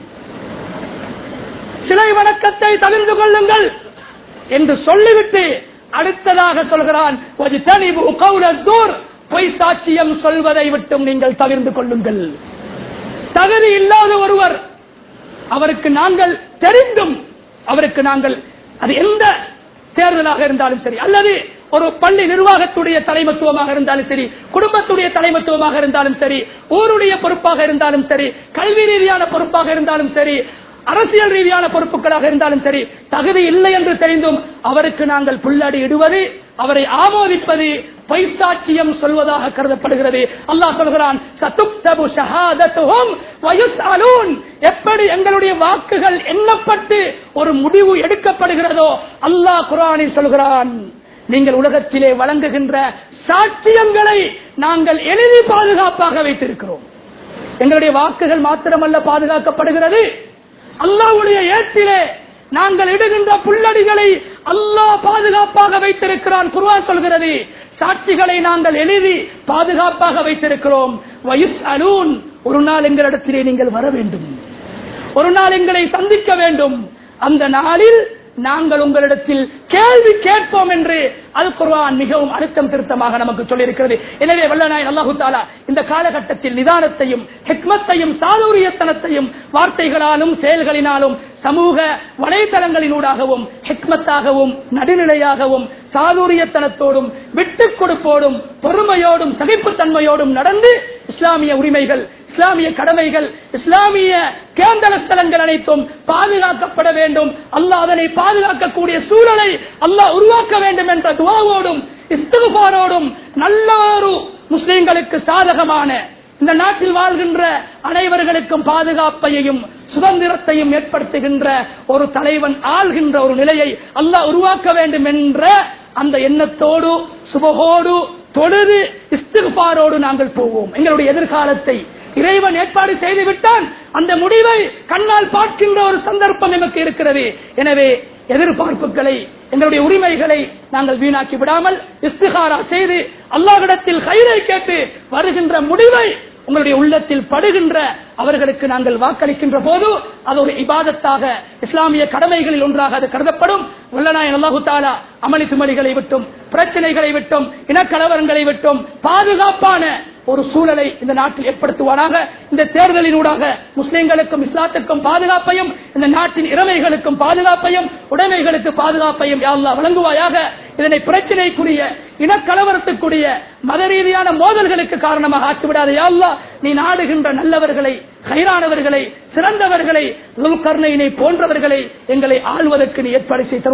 சிலை வணக்கத்தை தவிர்த்து கொள்ளுங்கள் என்று சொல்லிவிட்டு அடுத்ததாக சொல்கிறான், வஜ்தனிபு கௌலஸ் ஸூர். பொய் சாட்சியம் சொல்வதை விட்டும் நீங்கள் தவிர்த்து கொள்ளுங்கள். தகுதி இல்லாத ஒருவர், அவருக்கு நாங்கள் தெரிந்தும் அவருக்கு நாங்கள், அது எந்த தேர்தலாக இருந்தாலும் சரி, அல்லது ஒரு பள்ளி நிர்வாகத்துடைய தலைமத்துவமாக இருந்தாலும் சரி, குடும்பத்துடைய தலைமத்துவமாக இருந்தாலும் சரி, ஊருடைய பொறுப்பாக இருந்தாலும் சரி, கல்வி ரீதியான பொறுப்பாக இருந்தாலும் சரி, அரசியல் ரீதியான பொறுப்புகளாக இருந்தாலும் சரி, தகுதி இல்லை என்று தெரிந்தும் அவருக்கு நாங்கள் புல்லடி இடுவது, அவரை ஆமோதிப்பது பொய் சாட்சியம் சொல்வதாக கருதப்படுகிறது. அல்லாஹ் சொல்கிறான், சதுக்தபு ஷஹாதத்துஹும் வயுஸ்அலூன். எப்படி எங்களுடைய வாக்குகள் எண்ணப்பட்டு ஒரு முடிவு எடுக்கப்படுகிறதோ அல்லாஹ் குர்ஆனில் சொல்கிறான், நீங்கள் உலகத்திலே வழங்குகின்ற சாட்சியங்களை நாங்கள் எழுதி பாதுகாப்பாக வைத்திருக்கிறோம். எங்களுடைய வாக்குகள் மாத்திரமல்ல பாதுகாக்கப்படுகிறது, அல்லாஹ்வுடைய ஏட்டிலே நாங்கள் இடுகின்ற புல்லடிகளை அல்லாஹ் பாதுகாப்பாக வைத்திருக்கிறான். குர்ஆன் சொல்கிறது, சாட்சிகளை நாங்கள் எழுதி பாதுகாப்பாக வைத்திருக்கிறோம். வயுஸ்அலூன். ஒரு நாள் எங்களிடத்திலே நீங்கள் வர வேண்டும், ஒரு நாள் எங்களை சந்திக்க வேண்டும். அந்த நாளில் நாங்கள் உங்களிடத்தில் கேள்வி கேட்போம் என்று அல் குர்ஆன் மிகவும் அழுத்தம் திருத்தமாக நமக்கு சொல்லியிருக்கிறது. எனவே வல்லநாயன் அல்லாஹு தஆலா இந்த காலகட்டத்தில் நிதானத்தையும், ஹிக்மத்தையும், சாதுரியத்தனத்தையும் வார்த்தைகளாலும் செயல்களினாலும் சமூக வலைதளங்களினூடாகவும் ஹிக்மத்தாகவும் நடுநிலையாகவும் சாதுரியத்தனத்தோடும் விட்டுக் கொடுப்போடும் பொறுமையோடும் சகிப்புத்தன்மையோடும் நடந்து இஸ்லாமிய உரிமைகள், இஸ்லாமிய கடமைகள், இஸ்லாமிய கேந்திர ஸ்தலங்கள் அனைத்தும் பாதுகாக்கப்பட வேண்டும். அல்லாஹ் அதனை பாதுகாக்கக்கூடிய சூழலை அல்லாஹ் உருவாக்க வேண்டும் என்ற துஆவோடும் இஸ்திக்பாரோடும் நல்ல ஒரு முஸ்லிம்களுக்கு சாதகமான, இந்த நாட்டில் வாழ்கின்ற அனைவர்களுக்கும் பாதுகாப்பையும் சுதந்திரத்தையும் ஏற்படுத்துகின்ற ஒரு தலைவன் ஆள்கின்ற ஒரு நிலையை அல்லாஹ் உருவாக்க வேண்டும் என்ற அந்த எண்ணத்தோடு சுபகோடு தொழுது இஸ்திக்பாரோடு நாங்கள் போவோம். எங்களுடைய எதிர்காலத்தை இறைவன் ஏற்பாடு செய்துவிட்டான். அந்த முடிவை கண்ணால் பார்க்கின்ற ஒரு சந்தர்ப்பம் நமக்கு இருக்கிறது. எனவே எதிர்பார்ப்புகளை, எங்களுடைய உரிமைகளை நாங்கள் வீணாக்கி விடாமல் இஸ்திகாரா செய்து அல்லாஹ்விடத்தில் கைரை கேட்டு வருகின்ற முடிவை உங்களுடைய உள்ளத்தில் படுகின்ற அவர்களுக்கு நாங்கள் வாக்களிக்கின்ற போது அது ஒரு இபாதத்தாக, இஸ்லாமிய கடமைகளில் ஒன்றாக அது கருதப்படும். வல்லநாயன் அல்லாஹு தஆலா அமளி துமளிகளை விட்டும், பிரச்சனைகளை விட்டும், இனக்கலவரங்களை விட்டும் பாதுகாப்பான ஒரு சூழலை இந்த நாட்டில் ஏற்படுத்துவானாக. இந்த தேர்தலினூடாக முஸ்லிம்களுக்கும் இஸ்லாத்துக்கும் பாதுகாப்பையும், இந்த நாட்டின் இறைமைகளுக்கும் பாதுகாப்பையும், உடைமைகளுக்கு பாதுகாப்பையும் யா அல்லாஹ் வழங்குவாயாக. இதனை பிரச்சனைக்குரிய, இனக்கலவரத்துக்குரிய, மத ரீதியான மோதல்களுக்கு காரணமாக ஆக்கிவிடாத யா அல்லாஹ். நீ நாடுகின்ற நல்லவர்களை, கைரானவர்களை, சிறந்தவர்களை, லுல்கர்னைனை போன்றவர்களை எங்களை ஆள்வதற்கு நீ ஏற்பாடு செய்த